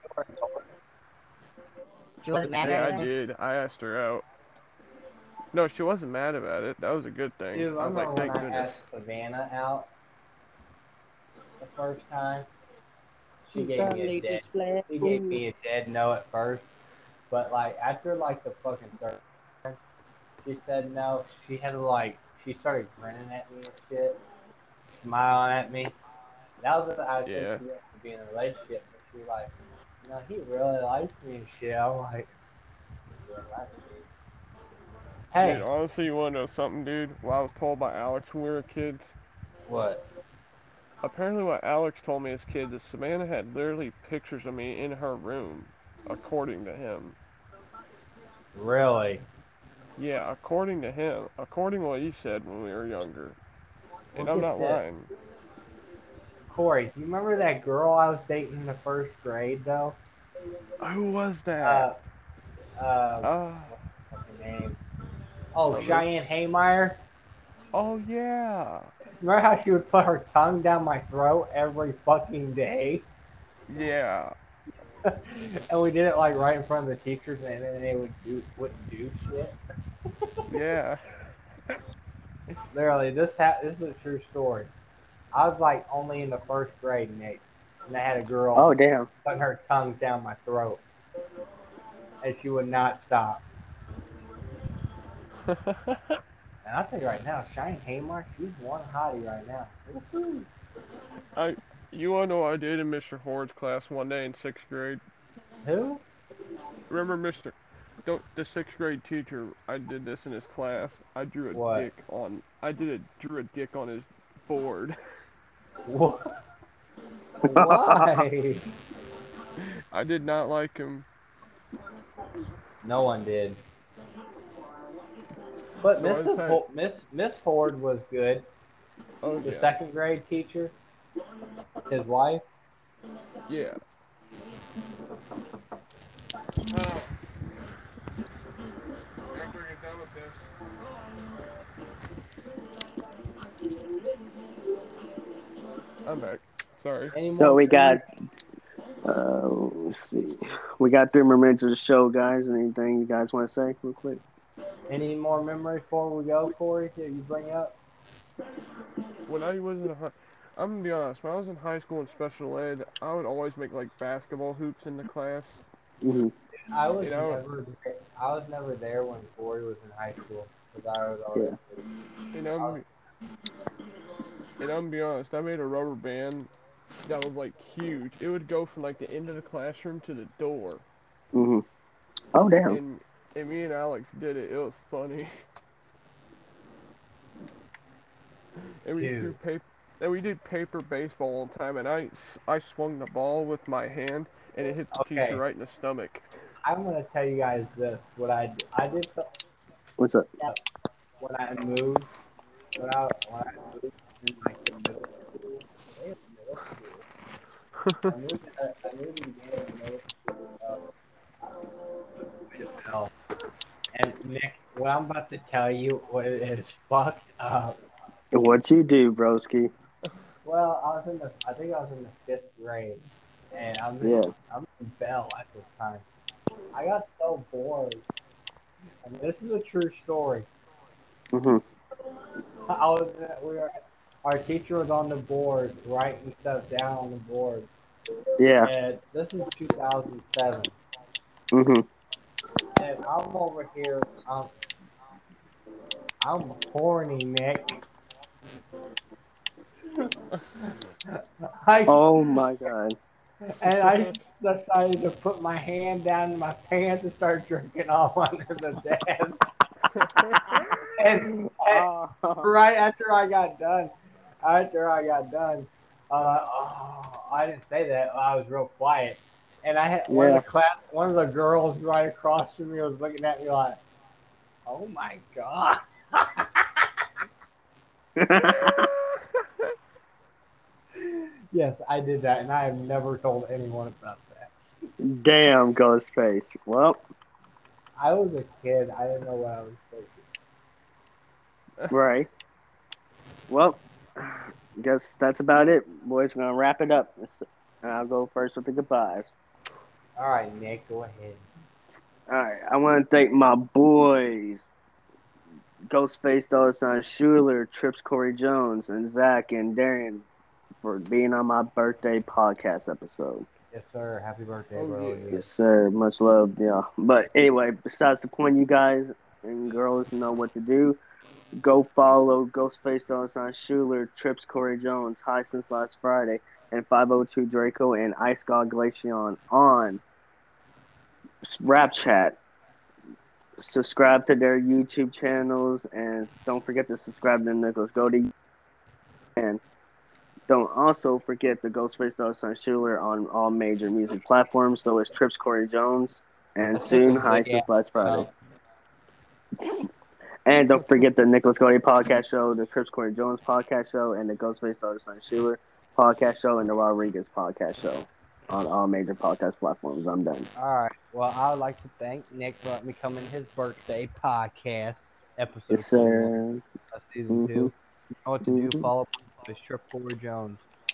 Speaker 6: She wasn't mad
Speaker 2: Yeah,
Speaker 6: at
Speaker 2: I
Speaker 6: it then?
Speaker 2: did. I asked her out. No, she wasn't mad about it. That was a good thing.
Speaker 7: Dude,
Speaker 2: I
Speaker 7: I
Speaker 2: was like,
Speaker 7: remember when
Speaker 2: thank
Speaker 7: I
Speaker 2: goodness.
Speaker 7: asked Savannah out the first time. She
Speaker 4: You
Speaker 7: gave
Speaker 4: gotta
Speaker 7: me a
Speaker 4: leave
Speaker 7: dead.
Speaker 4: this flat
Speaker 7: She gave
Speaker 4: food.
Speaker 7: me a dead no at first, but like after like the fucking third, time, she said no. She had to like she started grinning at me and shit, smiling at me. That was what I think
Speaker 2: Yeah.
Speaker 7: she wants to be in a relationship, but she was like, no, he really likes me and shit. I'm like, yeah, hey,
Speaker 2: Dude, honestly, you want to know something, dude? What I was told by Alex when we were kids.
Speaker 7: what?
Speaker 2: Apparently, what Alex told me as kids is Savannah had literally pictures of me in her room, according to him.
Speaker 7: Really?
Speaker 2: Yeah, according to him. According to what he said when we were younger. And
Speaker 7: Look
Speaker 2: I'm
Speaker 7: at
Speaker 2: not
Speaker 7: this.
Speaker 2: lying.
Speaker 7: Corey, do you remember that girl I was dating in the first grade though?
Speaker 2: Who was that?
Speaker 7: What's her fucking name? Oh,
Speaker 2: Oh,
Speaker 7: Cheyenne Haymeyer.
Speaker 2: oh yeah.
Speaker 7: Remember how she would put her tongue down my throat every fucking day?
Speaker 2: Yeah.
Speaker 7: And we did it like right in front of the teachers, and then they wouldn't do shit.
Speaker 2: Yeah.
Speaker 7: Literally, this is a true story. I was like only in the first grade, Nick, and I had a girl
Speaker 3: Oh damn.
Speaker 7: putting her tongue down my throat, and she would not stop. And I think right now, Cheyenne Haymeyer, she's one hottie right now. Woo-hoo.
Speaker 2: You wanna know what I did in Mr. Hord's class one day in 6th grade?
Speaker 7: Who?
Speaker 2: Remember the 6th grade teacher, I did this in his class. I drew a
Speaker 7: What?
Speaker 2: dick on drew a dick on his board.
Speaker 7: What? Why?
Speaker 2: I did not like him.
Speaker 7: No one did. But
Speaker 2: So I decided,
Speaker 7: Miss Ford was good.
Speaker 2: oh
Speaker 7: The
Speaker 2: yeah.
Speaker 7: second grade teacher, his wife.
Speaker 2: Yeah. After we get done with this. I'm back. Sorry.
Speaker 7: Any
Speaker 3: So
Speaker 7: more
Speaker 3: we got
Speaker 7: memories?
Speaker 3: let's see. We got 3 more minutes of the show, guys. Anything you guys want to say real quick?
Speaker 7: Any more memories before we go, Corey? That you bring up?
Speaker 2: When I was in I'm gonna be honest. When I was in high school in special ed, I would always make like basketball hoops in the class.
Speaker 3: Mm-hmm.
Speaker 7: I was
Speaker 2: You know,
Speaker 7: never there when Corey was in high school because I was already.
Speaker 3: Yeah.
Speaker 2: and I'm gonna be honest. I made a rubber band that was like huge. It would go from like the end of the classroom to the door.
Speaker 3: Mm-hmm. Oh damn.
Speaker 2: And me and Alex did it. It was funny. And we
Speaker 7: Dude.
Speaker 2: threw paper. And we did paper baseball all the time. And I swung the ball with my hand, and it hit the teacher
Speaker 7: Okay,
Speaker 2: right in the stomach.
Speaker 7: I'm gonna tell you guys this. What I did. I did something
Speaker 3: What's up?
Speaker 7: when I moved. When I moved in like the middle school. Damn, middle school. I moved to the beginning of middle school. No. And Nick, what I'm about to tell you, what it is fucked up.
Speaker 3: What you do, broski?
Speaker 7: Well, I think I was in the 5th grade, and
Speaker 3: Yeah.
Speaker 7: I'm in Bell at this time. I got so bored, and this is a true story.
Speaker 3: Mm-hmm.
Speaker 7: Our teacher was on the board, writing stuff down on the board,
Speaker 3: Yeah.
Speaker 7: and this is 2007,
Speaker 3: Mm-hmm.
Speaker 7: and I'm over here, I'm horny, Nick.
Speaker 3: Oh my god.
Speaker 7: And I decided to put my hand down in my pants and start drinking all under the desk. and right after I got done, oh, I didn't say that. I was real quiet. And I had one of the girls right across from me was looking at me like, "Oh my god." Yes, I did that, and I have never told anyone about that.
Speaker 3: Damn, Ghostface. Well,
Speaker 7: I was a kid. I didn't know what I was thinking.
Speaker 3: right. Well, guess that's about it, boys. We're gonna wrap it up. And I'll go first with the goodbyes.
Speaker 7: All right, Nick, go ahead.
Speaker 3: All right. I want to thank my boys, Ghostface, Dollar Schuler, Trips, Corey Jones, and Zach and Darren for being on my birthday podcast episode.
Speaker 7: Yes, sir. Happy birthday,
Speaker 2: Oh,
Speaker 7: bro.
Speaker 2: yeah.
Speaker 3: Yes, sir. Much love, yeah. But anyway, besides the point, you guys and girls know what to do. Go follow Ghostface Dollar Schuler, Trips Corey Jones, High Since Last Friday, and 502 Draco and Ice God Glacion on Rap Chat. Subscribe to their YouTube channels and don't forget to subscribe to Nicholas Goldie. And don't also forget the Ghostface Dollar Schuler on all major music platforms. So it's Trips Corey Jones and
Speaker 7: That's such
Speaker 3: soon
Speaker 7: a
Speaker 3: High
Speaker 7: big
Speaker 3: Since
Speaker 7: ass
Speaker 3: Last Friday.
Speaker 7: mouth.
Speaker 3: And don't forget the Nicholas Cody podcast show, the Trips Corey Jones podcast show, and the Ghostface Dollar Schuler podcast show, and the Rodriguez podcast show on all major podcast platforms. I'm done.
Speaker 7: All right. Well, I would like to thank Nick for letting me come in his birthday podcast, episode
Speaker 3: Yes,
Speaker 7: 21
Speaker 3: sir.
Speaker 7: of season 2. You know what to do.
Speaker 3: Mhm.
Speaker 7: Follow my boys, Trip Corey Jones,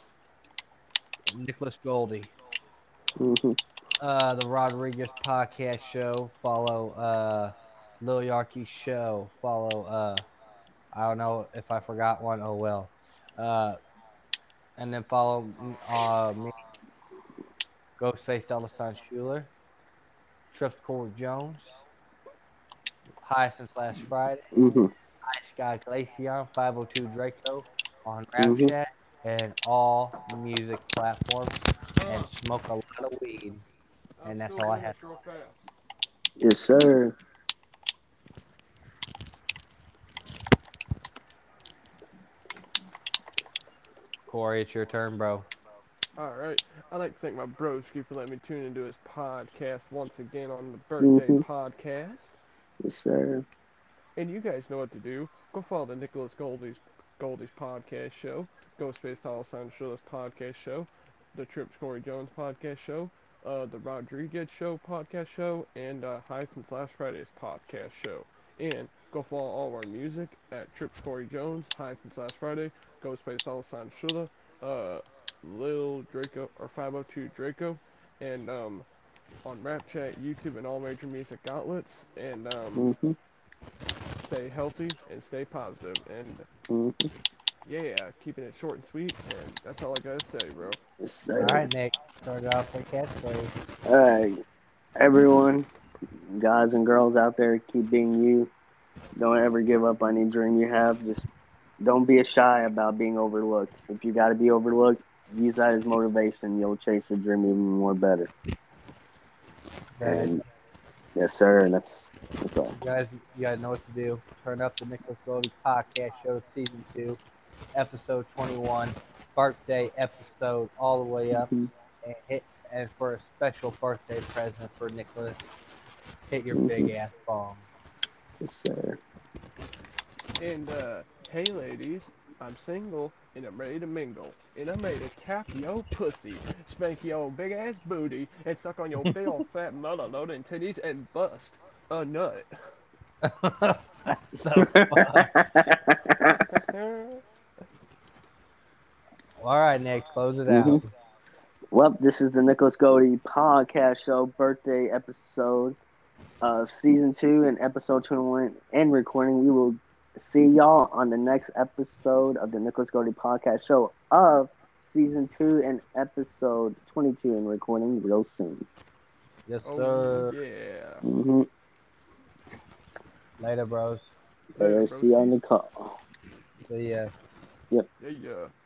Speaker 7: Nicholas Goldie,
Speaker 3: Mhm.
Speaker 7: the Rodriguez podcast show. Follow Lil Yarky show. Follow I don't know if I forgot one. Oh well. And then follow me, Ghostface Alessandro Schuler, Trips Corey Jones, High Since Last Friday,
Speaker 3: Mhm.
Speaker 7: Ice Guy Glacion, 502 Draco on
Speaker 3: Mhm.
Speaker 7: Rapchat and all music platforms, and smoke a lot of weed. And that's all I have.
Speaker 2: Real fast.
Speaker 3: Yes, sir.
Speaker 7: Corey, it's your turn, bro.
Speaker 2: Alright. I'd like to thank my broski for letting me tune into his podcast once again on the birthday
Speaker 3: Mhm.
Speaker 2: podcast.
Speaker 3: Yes, sir.
Speaker 2: And you guys know what to do. Go follow the Nicholas Goldie's podcast show, Ghostface Tall Sound Show's podcast show, the Trips Corey Jones podcast show, the Rodriguez Show podcast show, and High Since Last Friday's podcast show. And go follow all of our music at Trips Corey Jones, High Since Last Friday, Ghostface Tall Sound Shula, Lil Draco or 502 Draco, and on Rapchat, YouTube, and all major music outlets. And
Speaker 3: Mhm.
Speaker 2: stay healthy and stay positive. And
Speaker 3: Mhm.
Speaker 2: yeah, keeping it short and sweet. And that's all I gotta say, bro.
Speaker 3: Yes, sir.
Speaker 7: All right, Nick. Start it off with catchphrase.
Speaker 3: All right, everyone, guys and girls out there, keep being you. Don't ever give up on any dream you have. Just don't be shy about being overlooked. If you got to be overlooked, use that as motivation. You'll chase your dream even more better. And yes, sir. And that's all.
Speaker 7: You guys know what to do. Turn up the Nicholas Goldie podcast show, season 2, episode 21, birthday episode, all the way up,
Speaker 3: Mhm.
Speaker 7: and for a special birthday present for Nicholas, hit your
Speaker 3: Mhm.
Speaker 7: big ass bomb.
Speaker 3: Yes, sir.
Speaker 2: And hey, ladies, I'm single and I'm ready to mingle. And I'm ready to tap yo pussy, spank yo big ass booty, and suck on your big old fat mother loading titties and bust a nut.
Speaker 7: All right, Nick, close it
Speaker 3: Mhm.
Speaker 7: out.
Speaker 3: Well, this is the Nicholas Goldie podcast show birthday episode of season 2 and episode 21 and recording. We will see y'all on the next episode of the Nicholas Goldie podcast show of season 2 and episode 22 and recording real soon.
Speaker 7: Yes,
Speaker 2: Oh
Speaker 7: sir.
Speaker 2: yeah.
Speaker 3: Mm-hmm.
Speaker 7: Later, bros.
Speaker 2: Later,
Speaker 3: See you on
Speaker 2: broskies.
Speaker 3: the call.
Speaker 7: See ya.
Speaker 2: Yeah, yeah.